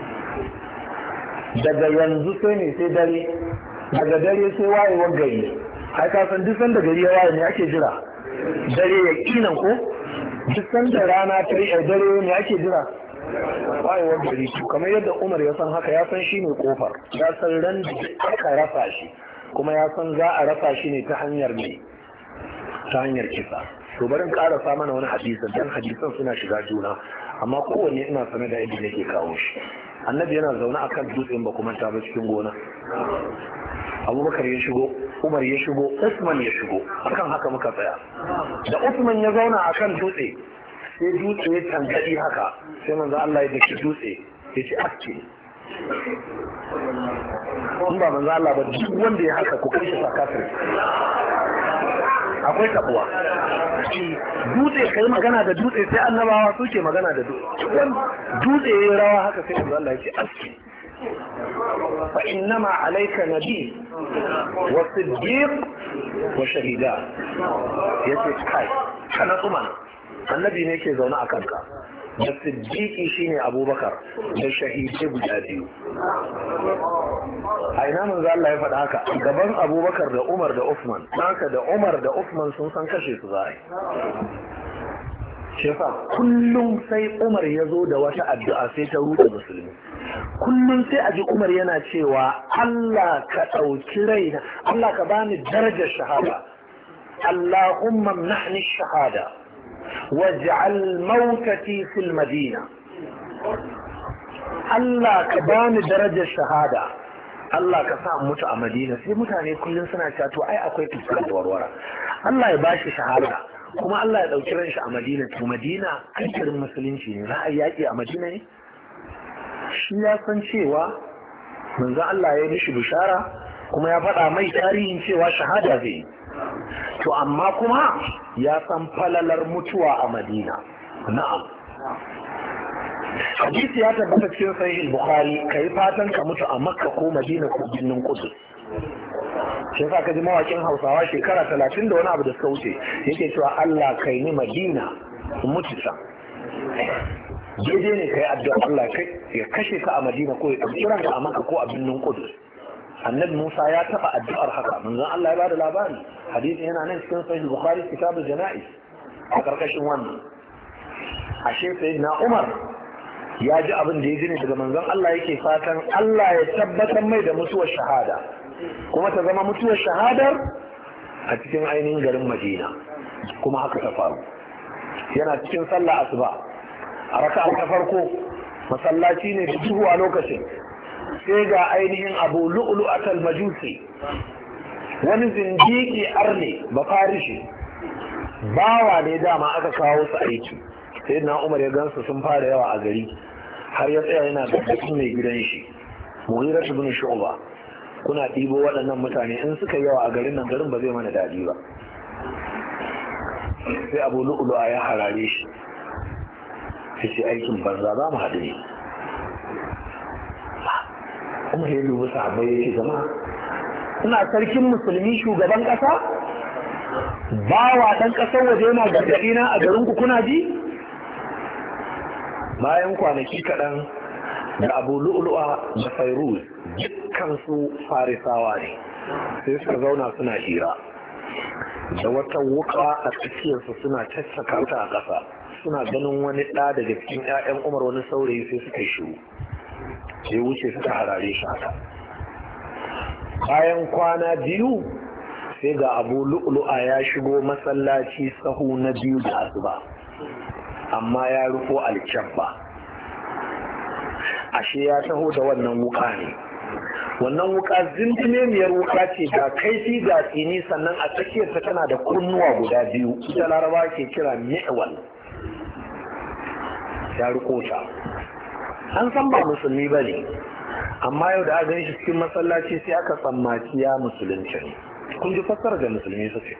daga yanzu sai ne sai dare, daga dare sai wayewar gari. Ai ka san duk sanda gari ya waye ne ake jira? Dare ya kinan ko? Duk sanda rana ta yi dare ne ake jira? Wayewar gari. Kamar yadda Umar ya san haka, ya san shi ne kofar, ya san ran da aka rasa shi, kuma ya san za a rasa shi ne ta hanyar ne, ta hanyar kisa. To bari in karasa mana wani hadisan, dan hadisan suna shiga juna, amma kowanne ina sane da yadda nake kawo shi. Annabi yana zaune akan dutsen ba kuma ta ba cikin gona. Abubakar ya shigo, Umar ya shigo, Usman ya shigo, akan haka muka tsaya. Da Usman ya zauna akan dutse, sai dutse ya tangadi haka, sai manzo Allah ya daki dutse, ya ce aske. In ba manzo Allah ba, duk wanda ya haka ku kai shi sakafir. Akwai tabuwa. Dutse kai magana da dutse, sai annabawa suke magana da dutse. Dutse ya rawa haka, sai manzo Allah ya ce aske. فإنما عليك نبي وصديق وشهيدان. yace kai kana tsuma annabi ne ke zaune a kanka, da siddiqi shine abubakar da shahidai guda biyu. A ina manzo Allah ya faɗa haka gaban abubakar da umar da usman, haka da umar da usman sun san kashe su za a yi. Shefa kullum sai umar ya zo da wata addu'a sai ta ruɗe musulmi. Kullum sai a ji umar yana cewa Allah ka ɗauki raina, Allah ka bani darajar shahada, Allahumma mnahni shahada waj'al mautati fil madina. Allah ka bani darajar shahada, Allah ka sa mutu a Madina. Sai mutane kullum suna cewa to ai akwai tuskar da warwara, Allah ya bashi shahada kuma Allah ya ɗauki ran shi a Madina. To Madina kankirin musulunci ne, za a yaƙi a Madina ne? Shi ya san cewa manzo Allah ya yi mishi bishara kuma ya faɗa mai tarihin cewa shahada zai yi. To amma kuma ya san falalar mutuwa a Madina. Na'am. Hadisi ya tabbata cikin sahih Bukhari, kai fatan ka mutu a Makka ko Madina ko birnin Qudus. Shi yasa ka ji mawakin Hausawa shekara talatin da wani abu da suka wuce yake cewa Allah kai ni Madina mutu can. Daidai ne kai addu'a Allah ya kashe ka a Madina ko ya ɗauki ranka a Makka ko a birnin Qudus. Annabi Musa ya taɓa addu'ar haka, manzon Allah ya bada labari. Hadisi yana nan cikin sahih Bukhari kitabul Janaiz a karkashin wannan. Ashe sayyidina Umar ya ji abin da ya ji ne daga manzon Allah, yake fatan Allah ya tabbatar mai da mutuwar shahada kuma ta zama mutuwar shahadar a cikin ainihin garin Madina. Kuma haka ta faru. Yana cikin sallah asuba a raka'a ta farko, masallaci ne da duhu a lokacin, sai ga ainihin Abu Lu'lu'atal Majusi, wani zindiki arne ba farishi, bawa ne dama aka kawo su aiki. Sai na Umar ya gansu sun fara yawa a gari, har ya tsaya yana da mai gidan shi Mughira ibn Shu'ba, kuna ɗibo waɗannan mutane in suka yawa a garin nan, garin ba zai mana daɗi ba. Sai Abu Lu'lu'a ya harare shi, sai ce aikin banza, za mu haɗu ne. Umar ya dubi sahabbai ya ce zama ina sarkin musulmi shugaban ƙasa, bawa ɗan ƙasar waje yana gargaɗi na a garin ku kuna ji? Bayan kwanaki kaɗan da Abu Lu'lu'a da Fairuz dukkan su farisawa ne, sai suka zauna suna hira da wata wuka a tsakiyarsu suna caccaka ta a ƙasa. Suna ganin wani ɗa daga cikin 'ya'yan Umar, wani saurayi, sai suka yi shiru, sai wuce suka harare shi haka. Bayan kwana biyu sai ga Abu Lu'lu'a ya shigo masallaci sahu na biyu da asuba, amma ya rufo alkyabba. Ashe ya taho da wannan wuka ne. Wannan wuka zindinemiyar wuka ce ga kaifi ga tsini, sannan a tsakiyarta tana da kunnuwa guda biyu, ita Laraba ke kira mi'wal. Ya riko ta. An san ba musulmi ba ne, amma yau da aka shi cikin masallaci sai aka tsammaci ya musulunci ne. Kun ji fassara da musulmi suke.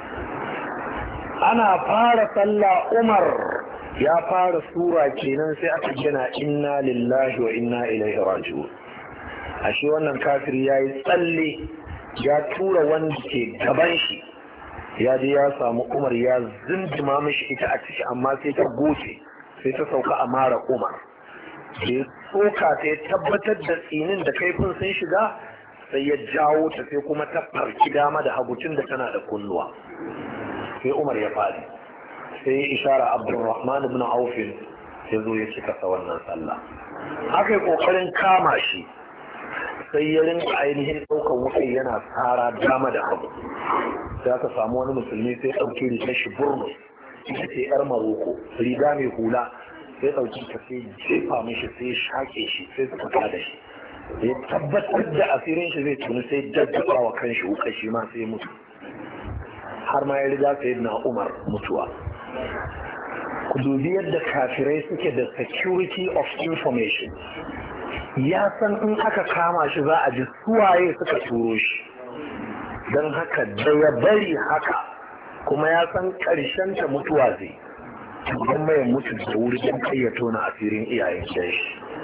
Ana fara sallah, Umar ya fara sura kenan, sai aka gina inna lillahi wa inna ilaihi raji'un. Ashe wannan kafiri ya yi tsalle ya tura wanda ke gaban shi, ya je ya samu Umar ya zindima mishi ita a ciki, amma sai ta goce, sai ta sauka a mara Umar. Da ya tsoka ta ya tabbatar da tsinin da kaifin sun shiga, sai ya jawo ta, sai kuma ta farki dama da hagucin da tana da kunnuwa. Sai Umar ya faɗi, sai ya ishara Abdurrahman ibn Auf ya zo ya cika sa wannan sallah. Aka yi ƙoƙarin kama shi, sai ya rinka ainihin ɗaukar wuƙai yana tsara dama da hagu. Sai aka samu wani musulmi sai ɗauki rigar shi Burnus, ita ce 'yar Maroko, riga mai hula, sai ɗauki ta sai jefa mishi, sai shaƙe shi, sai suka kada shi. Ya tabbatar da asirin shi zai tuni, sai daddaba wa kan shi wuƙa, shi ma sai mutu. Har ma ya riga sai na Umar mutuwa. Ku dubi yadda kafirai suke da security of information. Ya san in aka kama shi za a ji suwaye suka turo shi, don haka da ya bari haka, kuma ya san ƙarshen ta mutuwa zai, don mai mutu da wuri don kayyato na asirin iyayen shi.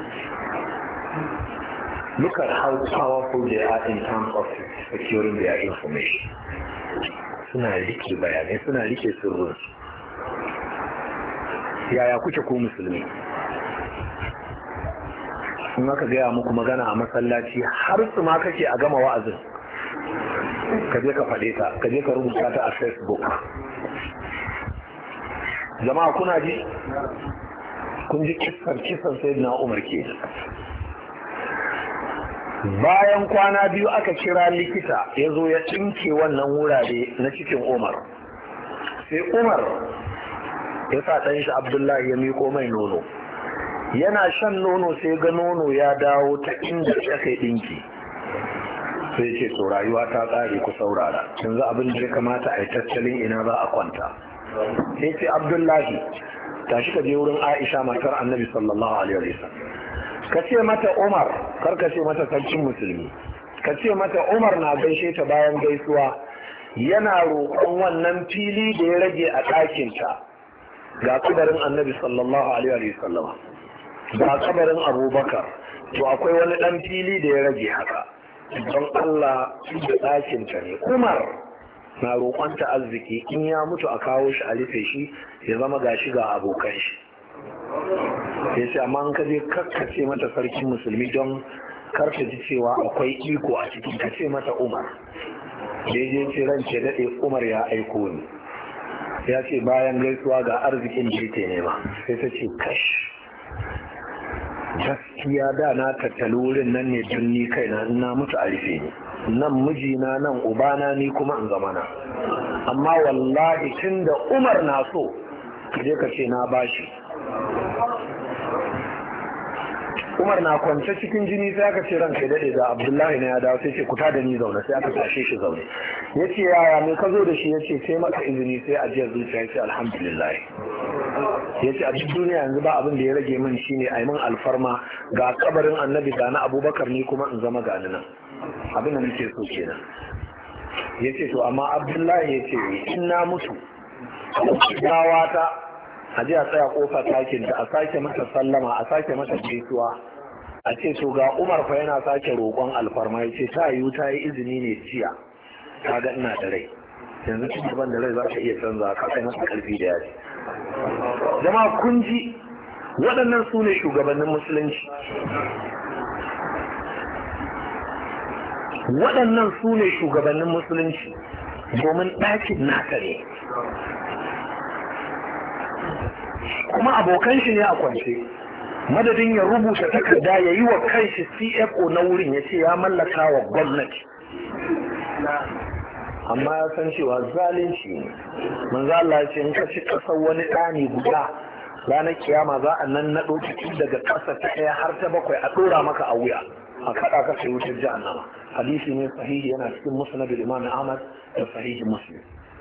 Look at how powerful they are in terms of securing their information. Suna rike bayanai, suna rike sirrinsu. yaya kuke ko musulmi? in aka gaya muku magana a masallaci har su ma kake a gama wa'azin ka je ka faɗe ta, ka je ka rubuta ta a Facebook. Jama'a kuna ji? kun ji kisar kisan sayyidina Umar ke. Bayan kwana biyu aka kira likita ya zo ya tsinke wannan wurare na cikin Umar. Sai Umar ya sa ɗan shi Abdullahi ya miko mai nono. Yana shan nono sai ga nono ya dawo ta inda ya kai ɗinki. Sai ce to rayuwa ta ƙare ku saurara. Yanzu abin da ya kamata a yi tattalin ina za a kwanta. Sai ce Abdullahi tashi ka je wurin Aisha matar Annabi sallallahu alaihi wasallam. Ka ce mata Umar, kar ka ce mata sarkin musulmi. Ka ce mata Umar na gaishe ta bayan gaisuwa. Yana roƙon wannan fili da ya rage a ɗakinta. Ga kabarin Annabi sallallahu alaihi wasallam. Ga kabarin Abubakar. To akwai wani ɗan fili da ya rage haka. Don Allah da ɗakinta ne. Umar na roƙonta arziki in ya mutu a kawo shi a rufe shi ya zama gashi ga abokan shi. Ya ce amma an kaje kakkace mata sarkin musulmi don karka ji cewa akwai iko a cikin ka ce mata Umar. Daidai ce ran ce daɗe Umar ya aiko ni. Ya ce bayan gaisuwa ga arzikin da yake nema. Sai ta ce kash. Gaskiya da na tattali wurin nan ne don ni kaina in na mutu a rufe ni. Nan mijina nan ubana ni kuma in zama na. Amma wallahi tun da Umar na so je ka ce na bashi. Umar na kwance cikin jini sai aka ce ranka ya dade da Abdullahi na ya dawo sai ce kuta da ni zaune sai aka tashe shi zaune. Ya ce yaya me ka zo da shi ya ce sai maka izini sai a jiya zuciya ya ce alhamdulillah. Ya ce a duk duniya yanzu ba abin da ya rage min shine a yi min alfarma ga kabarin Annabi da na Abubakar ni kuma in zama gani nan. Abin da nake so kenan. Ya ce to amma Abdullahi ya ce in na mutu gawa ta a ji a tsaya kofar ɗakin ta a sake mata sallama a sake mata gaisuwa a ce to ga Umar fa yana sake roƙon alfarma ya ce ta yiwu ta yi izini ne jiya ta ga ina da rai yanzu cikin ban da rai za ka iya canza ka kai masa ƙarfi da yaji. Jama'a kun ji waɗannan su ne shugabannin musulunci. waɗannan su ne shugabannin musulunci domin ɗakin naka ne kuma abokan shi ne a kwance madadin ya rubuta takarda ya yi wa kanshi C F O na wurin ya ce ya mallaka wa gwamnati amma ya san cewa zalunci ne manzo Allah ya ce in ka ci kasar wani ɗani guda ranar kiyama za a nan naɗo cikin daga ƙasa ta ɗaya har ta bakwai a ɗora maka a wuya a kaɗa ka sai wutar jahannama hadisi ne sahihi yana cikin musnad al-Imam Ahmad da sahihi Muslim.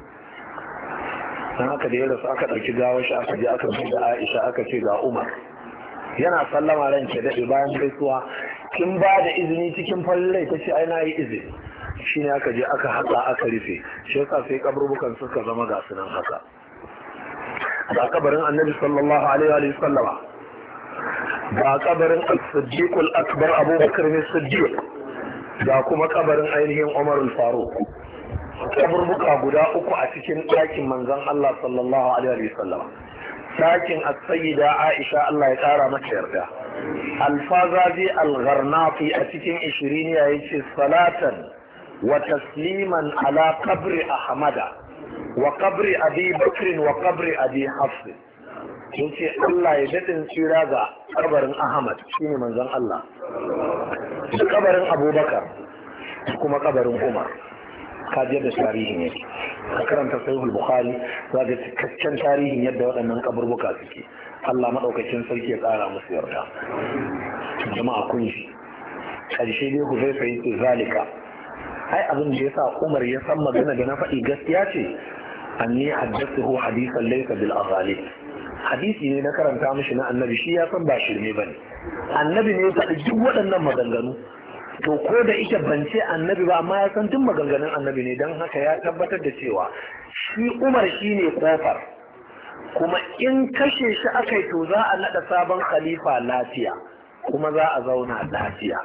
Dan haka da ya rasu aka ɗauki gawar shi aka je aka bi da Aisha aka ce ga Umar yana sallama ran ke daɗe bayan gaisuwa kin ba da izini cikin farin ta ce ai na yi izini shine aka je aka haƙa aka rufe shi yasa sai kaburbukan suka zama ga sunan haka ga kabarin Annabi sallallahu alaihi wa sallama ga kabarin as-Siddiq al-Akbar Abu Bakr as-Siddiq ga kuma kabarin ainihin Umar al-Faruq kaburbuka guda uku a cikin ɗakin manzon Allah sallallahu alaihi wa sallam ɗakin as-Sayyida Aisha Allah ya ƙara mata yarda al-Fazazi al-Gharnafi a cikin ishiriniya yace salatan wa tasliman ala qabri Ahmada wa qabri Abi Bakr wa qabri Abi Hafs yace Allah ya dadin tsira ga kabarin Ahmad shine manzon Allah da kabarin Abubakar kuma kabarin Umar kajiyar da tarihin yake a karanta sahihul Bukhari za ga cikakken tarihin yadda waɗannan kaburbuka suke Allah madaukakin sarki ya ƙara musu yarda jama'a kun ji ƙarshe dai ku zai fahimci zalika ai abin da yasa Umar ya san magana da na faɗi gaskiya ce anni haddathuhu hadithan laysa bil aghali hadisi ne na karanta mishi na annabi shi ya san ba shirme bane annabi ne ya faɗi duk waɗannan maganganu to ko da ita ban ce annabi ba amma ya san duk maganganun annabi ne don haka ya tabbatar da cewa shi Umar shi ne kofar kuma in kashe shi aka yi to za a naɗa sabon khalifa lafiya kuma za a zauna lafiya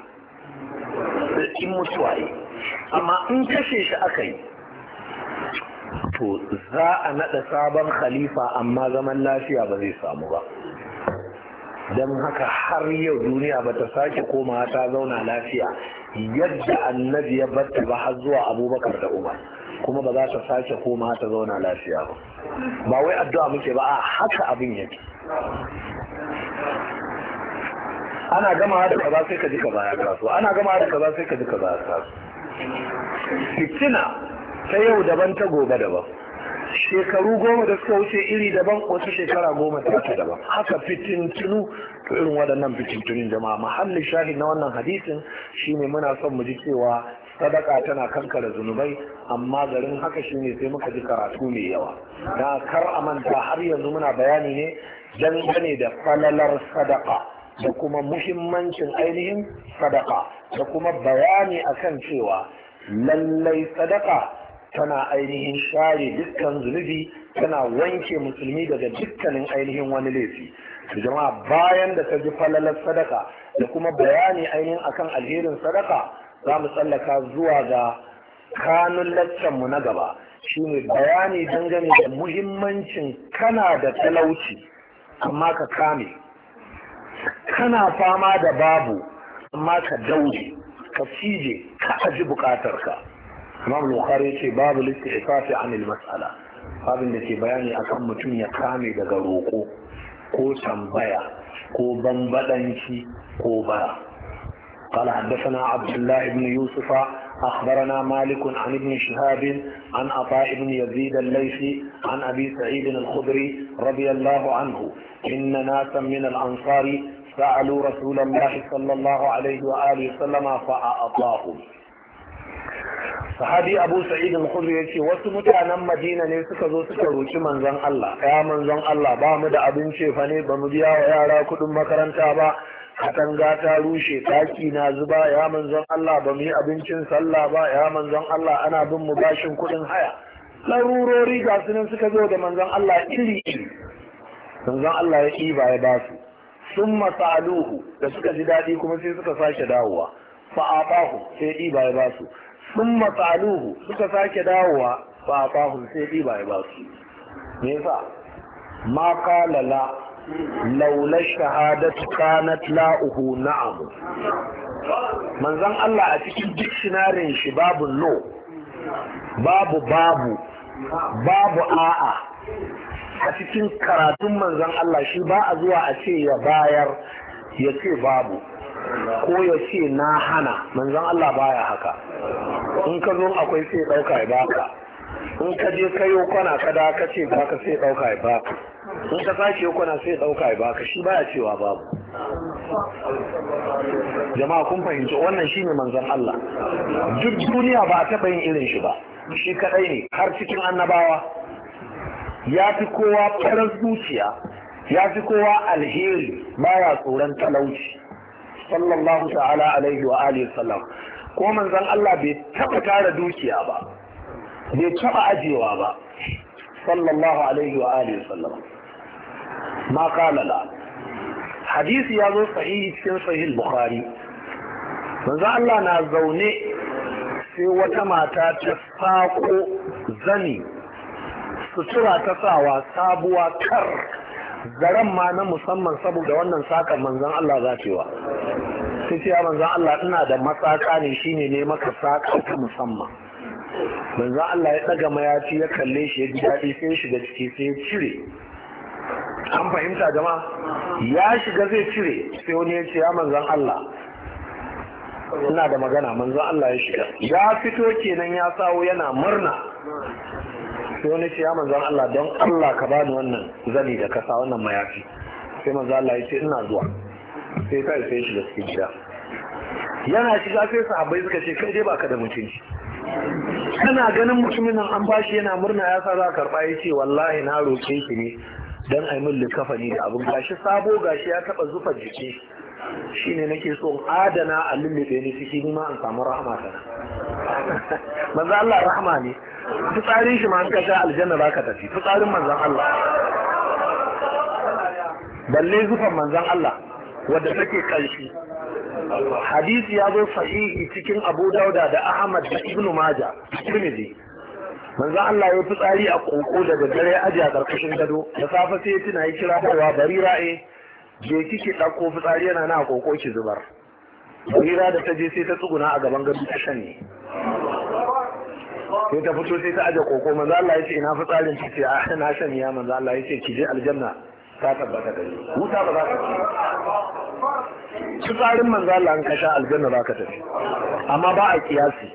in mutuwa yi amma in kashe shi aka yi to za a naɗa sabon khalifa amma zaman lafiya ba zai samu ba. Don haka har yau duniya ba ta sake komawa ta zauna lafiya yadda annabi ya batta ba har zuwa abubakar da umar, kuma ba za ta sake komawa ta zauna lafiya ba. Ba wai addu'a muke ba, a haka abin yake. Ana gama da kaza sai ka ji kaza ya taso, ana gama da kaza sai ka ji kaza ya taso. Fitina ta yau daban, ta gobe daban. Shekaru goma da suka wuce iri daban, wasu shekara goma ta ta daban. Haka fitintunu, to irin waɗannan fitintunin jama'a mahallin shahid na wannan hadisin shine muna son mu ji cewa sadaka tana kankare zunubai, amma garin haka shine sai muka ji karatu mai yawa. Na kar a manta har yanzu muna bayani ne dangane da falalar sadaka da kuma muhimmancin ainihin sadaka da kuma bayani akan cewa lallai sadaka tana ainihin share dukkan zunubi, tana wanke musulmi daga dukkanin ainihin wani laifi. Jama'a bayan da ta ji falalar sadaka da kuma bayani ainihin akan alherin sadaka, za mu tsallaka zuwa ga kanun laccanmu na gaba, shine bayani dangane da muhimmancin kana da talauci amma ka kame, kana fama da babu amma ka daure, ka cije, ka aji bukatarka. Imam Bukhari yace babu listifafi anil mas'ala, babin da ke bayani akan mutum ya kame daga roƙo ko tambaya ko bambadanci ko bara. قال حدثنا عبد الله بن يوسف أخبرنا مالك عن ابن شهاب عن عطاء بن يزيد الليثي عن أبي سعيد الخدري رضي الله عنه إن ناسا من الأنصار سألوا رسول الله صلى الله عليه وآله وسلم فأعطاهم. Sahabi Abu Sa'id al-Khudri yace wasu mutanen Madina ne suka zo suka roki manzon Allah, ya manzon Allah, ba mu da abinci fa ne, ba mu biya wa yara kudin makaranta ba, katanga ta rushe, daki na zuba, ya manzon Allah, ba mu yi abincin sallah ba, ya manzon Allah, ana bin mu bashin kudin haya. Larurori ga su nan suka zo da manzon Allah iri iri. Manzon Allah ya ɗiba ya ba su. Sun masaluhu da suka ji daɗi kuma sai suka sake dawowa. Fa'afahu sai ɗiba ya ba su. Sun matsaluhu suka sake dawowa ba a fahun sai ɗiba ya ba su. Me yasa? Ma kalala laula shahadatu kanat la'uhu na'amu. Manzon Allah a cikin dictionary shi babu no, babu babu, babu a'a. A cikin karatun manzon Allah shi ba a zuwa a ce ya bayar ya ce babu, ko ya ce na hana. Manzon Allah baya haka. In ka zo akwai sai ɗauka ya baka, in ka je kayo kwana kada ka ce baka sai ɗauka ya baka, in ka sake kwana sai ɗauka ya baka, shi baya cewa babu. Jama'a kun fahimci wannan shine manzon Allah. Duk duniya ba a taɓa yin irin shi ba, shi kaɗai ne har cikin annabawa. Ya fi kowa farar zuciya, ya fi kowa alheri, baya tsoron talauci sallallahu ta'ala alaihi wa alihi sallam. Ko manzon Allah bai taba tara dukiya ba, bai taba ajewa ba sallallahu alaihi wa alihi sallam. Ma qala la. Hadisi ya zo sahihi cikin sahih Bukhari. Manzon Allah na zaune sai wata mata ta sako zani, sutura ta sawa sabuwa kar, zaren ma na musamman saboda wannan sakar manzon Allah za ta yi wa. Sai ce ya manzon Allah, ina da matsaka ne shine ne maka saka ta musamman. Manzon Allah ya daga mayafi ya kalle shi ya ji daɗi sai ya shiga ciki sai ya cire. An fahimta jama'a? Ya shiga zai cire sai wani ya ce ya manzon Allah, ina da magana. Manzon Allah ya shiga, ya fito kenan ya sawo yana murna. Sai wani ce ya manzon Allah, don Allah ka bani wannan zani da kasa, wannan mayafi. Sai manzon Allah ya ce ina zuwa. Sai kai sai shiga cikin gida. Yana shiga sai sahabbai suka ce kai dai baka da mutunci. Kana ganin mutumin nan an bashi yana murna ya sa za ka karba, ya ce wallahi na roke shi ne dan ai min likafani da abin gashi sabo, gashi ya taba zufa jiki, shine nake so in adana a lullube ni ciki ni ma an samu rahama ta. Manzo Allah rahama ne. Fitsarin shi ma an kasha aljanna zaka tafi. Fitsarin manzon Allah. Balle zufan manzon Allah wadda take ƙarshi. Hadisi ya zo sahihi cikin Abu Dauda da Ahmad da Ibn Majah, Tirmidhi. manzo Allah ya fitsari a koko daga dare aji a karkashin gado da safe sai ya tuna ya kira dawa barira eh je kike dauko fitsari yana na koko ki zubar. Barira da ta je sai ta tsuguna a gaban gado ta shanye. Sai ta fito sai ta aje koko manzo Allah ya ce ina fitsarin ki ce a na shanye manzo Allah ya ce ki je aljanna ta tabbata da wuta ba za ka ci. Fitsarin manzo Allah an kasha aljanna za ka tafi amma ba a kiyasi.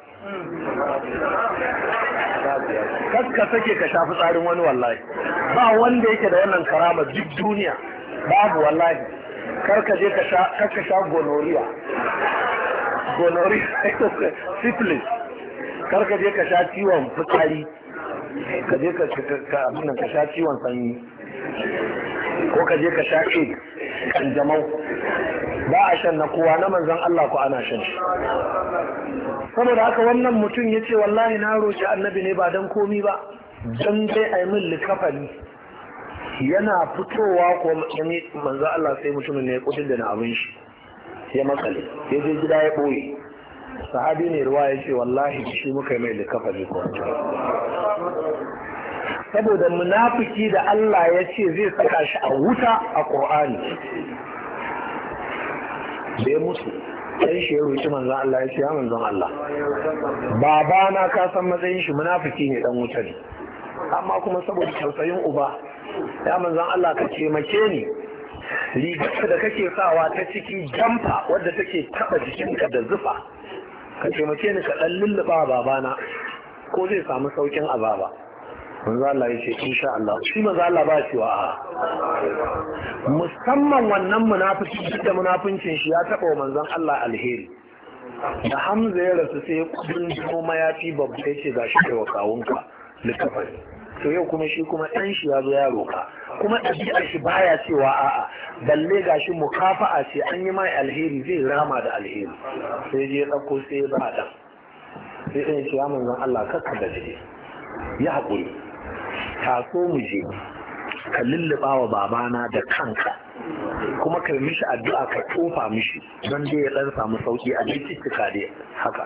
Kaska sake ka shafi tsarin wani wallahi ba wanda yake da wannan karama duk duniya babu wallahi kar ka je ka sha kar ka sha gonorrhea gonorrhea syphilis kar ka je ka sha ciwon fitsari ka je ka abin ka sha ciwon sanyi ko ka je ka sha AIDS kanjamau ba a shan na kowa na manzon Allah ko ana shan shi. Saboda haka wannan mutum ya ce wallahi na roƙi annabi ne ba don komi ba don dai a yi min likafani yana fitowa ko manzo Allah sai mutumin ne ya kudin da na abin shi ya makale ya je gida ya ɓoye sahabi ne ruwa ya ce wallahi shi muka yi mai likafani ko saboda munafiki da Allah ya ce zai saka shi a wuta a Qur'ani da ya mutu sai shi ya roƙi manzon Allah ya ce ya manzon Allah babana ka san matsayin shi munafiki ne dan wuta ne amma kuma saboda tausayin uba ya manzon Allah ka taimake ni rigar da kake sawa ta ciki jamfa wadda take taba jikinka da zufa ka taimake ni ka dan lulluba babana ko zai samu saukin azaba manzo Allah ya ce insha Allah shi manzo Allah ba cewa a musamman wannan munafiki da munafincin shi ya taba manzon Allah alheri da Hamza ya rasu sai kudin kuma ya fi babba ya ce gashi kai wa kawunka likafani to yau kuma shi kuma ɗan shi ya zo ya roka kuma ɗabi'ar shi baya cewa a'a balle gashi mukafa'a ce an yi mai alheri zai rama da alheri sai je ɗauko sai ya ba ɗan sai ɗan ce ya manzon Allah kakka da je ya haƙuri taso mu je ka lulluɓa wa babana da kanka kuma kai mishi addu'a ka tofa mishi don dai ya ɗan samu sauƙi a cututtuka dai haka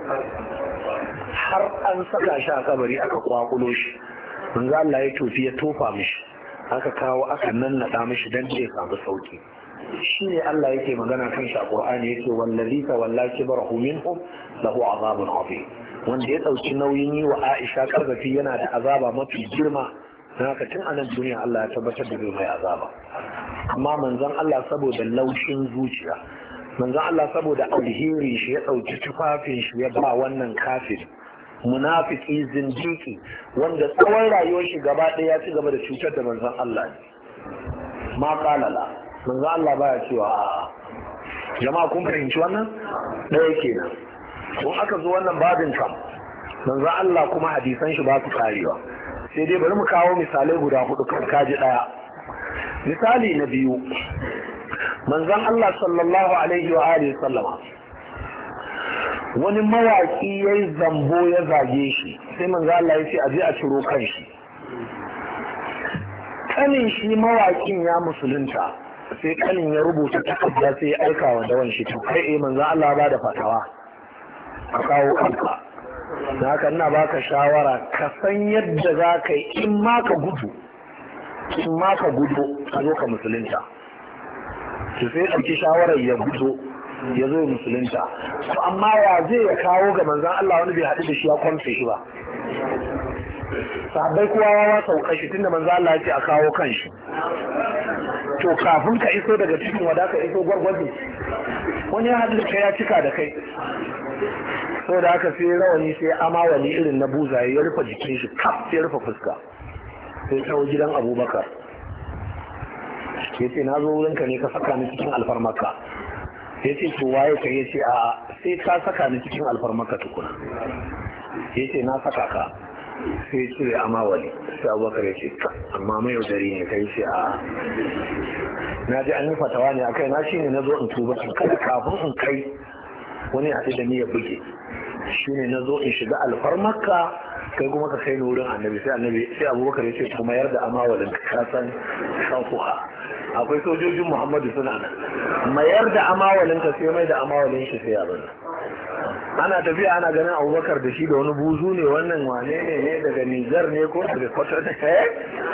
har an saka shi a kabari aka kwakulo shi manzo Allah ya tofi ya tofa mishi aka kawo aka nannaɗa mishi don dai ya samu sauƙi shi ne Allah yake magana kan shi a Qur'ani yake wallazi tawalla kibrahu minhum lahu azabun azim wanda ya ɗauki nauyin yi wa Aisha karzafi yana da azaba mafi girma na haka tun anan duniya Allah ya tabbatar da mai azaba amma manzon Allah saboda laushin zuciya manzon Allah saboda alheri shi ya ɗauki tufafin shi ya ba wannan kafir munafiki zindiki wanda tsawon rayuwar shi gaba ɗaya ya ci gaba da cutar da manzon Allah ne ma kalala manzon Allah baya cewa a'a jama'a kun fahimci wannan ɗaya kenan don aka zo wannan babin kam manzo Allah kuma hadisan shi ba su karewa sai dai bari mu kawo misalai guda hudu kan kaji daya misali na biyu manzon Allah sallallahu alaihi wa alihi sallama wani mawaki yayi zambo ya zage shi sai manzo Allah ya ce aje a ciro kan shi kanin shi mawakin ya musulunta sai kanin ya rubuta takarda sai ya aika wa dawan shi to kai eh manzo Allah ba da fatawa a kawo kanka na haka ina baka shawara ka san yadda za ka yi in ma ka gudu in ma ka gudu ka zo ka musulunta su sai ɗauki shawarar ya gudu ya zo musulunta to amma ya zai ya kawo ga manzan Allah wani bai haɗu da shi ya kwamfe shi ba sahabbai kowa ya sauka shi tunda manzan Allah ya ce a kawo kan shi to kafin ka iso daga cikin wada ka iso gwargwaje wani ya haɗu da kai ya cika da kai sau da aka sai rawani sai amawali irin na buzaye ya rufe jikin shi kaf sai rufe fuska sai kawo gidan abubakar ya ce na zo wurinka ne ka saka ni cikin alfarmaka ya ce to waye ka ya ce a sai ka saka ni cikin alfarmaka tukuna ya ce na saka ka sai ya cire amawali sai abubakar ya ce amma mai yaudari ne kai ce a na ji an yi fatawa ne a kai na shi ne na zo in tuba kada kafin in kai wani a da ni ya buge shi ne na zo in shiga alfarmarka kai kuma ka kai ni wurin annabi sai annabi sai abubakar ya ce kuma yar da amawalin ka san shafuha akwai sojojin muhammadu suna nan mayar da amawalin ka sai mai da amawalin shi sai abin ana tafiya ana ganin abubakar da shi da wani buzu ne, wannan wane ne ne daga Nijar ne ko daga kwatar da eh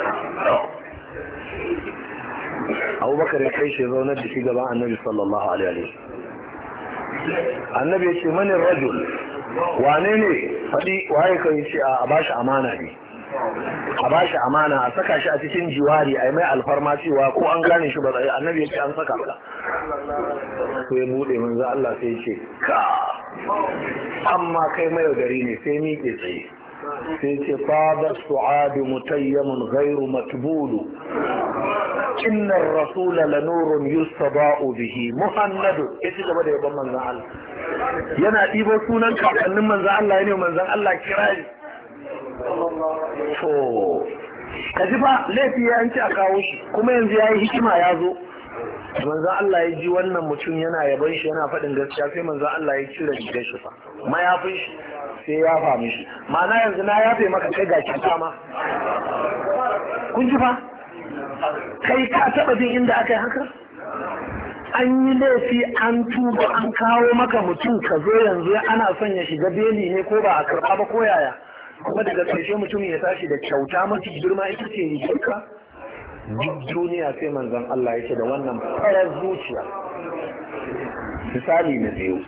abubakar ya kai shi zaunar da shi gaban annabi sallallahu alaihi wa annabi ya ce manin rajul wane ne faɗi waye kai ce a bashi amana ne, a bashi amana a saka shi a cikin jiwari a yi mai alfarma cewa ko an gane shi ba zai. Annabi ya ce an saka ka ko ya bude manzo Allah sai ya ce ka amma kai mai yaudari ne, sai miƙe tsaye sai ce fada su'adu mutayyamun ghairu matbulu inna ar-rasula lanurun yustaba'u bihi muhammadu. Ya ci gaba da yaban manzon Allah, yana ɗibo sunan kakannin manzon Allah ya ne manzon Allah kirari. to ka ji fa laifi ya yanci a kawo shi kuma yanzu ya yi hikima ya zo. manzo Allah ya ji wannan mutum yana yaban shi yana faɗin gaskiya, sai manzo Allah ya cire rigar shi fa mayafin shi sai ya fami shi, ma'ana yanzu na yafe maka kai ga kyauta ma. kun ji fa kai ka taɓa jin inda aka yi haka? an yi laifi an tuba an kawo maka mutum ka zo yanzu ana son ya shiga beli ne ko ba a karɓa ba ko yaya, kuma daga ƙarshe mutum ya tashi da kyauta mafi girma ita ce rigarka. Duk duniya sai manzon Allah yake da wannan farar zuciya. Misali na biyu,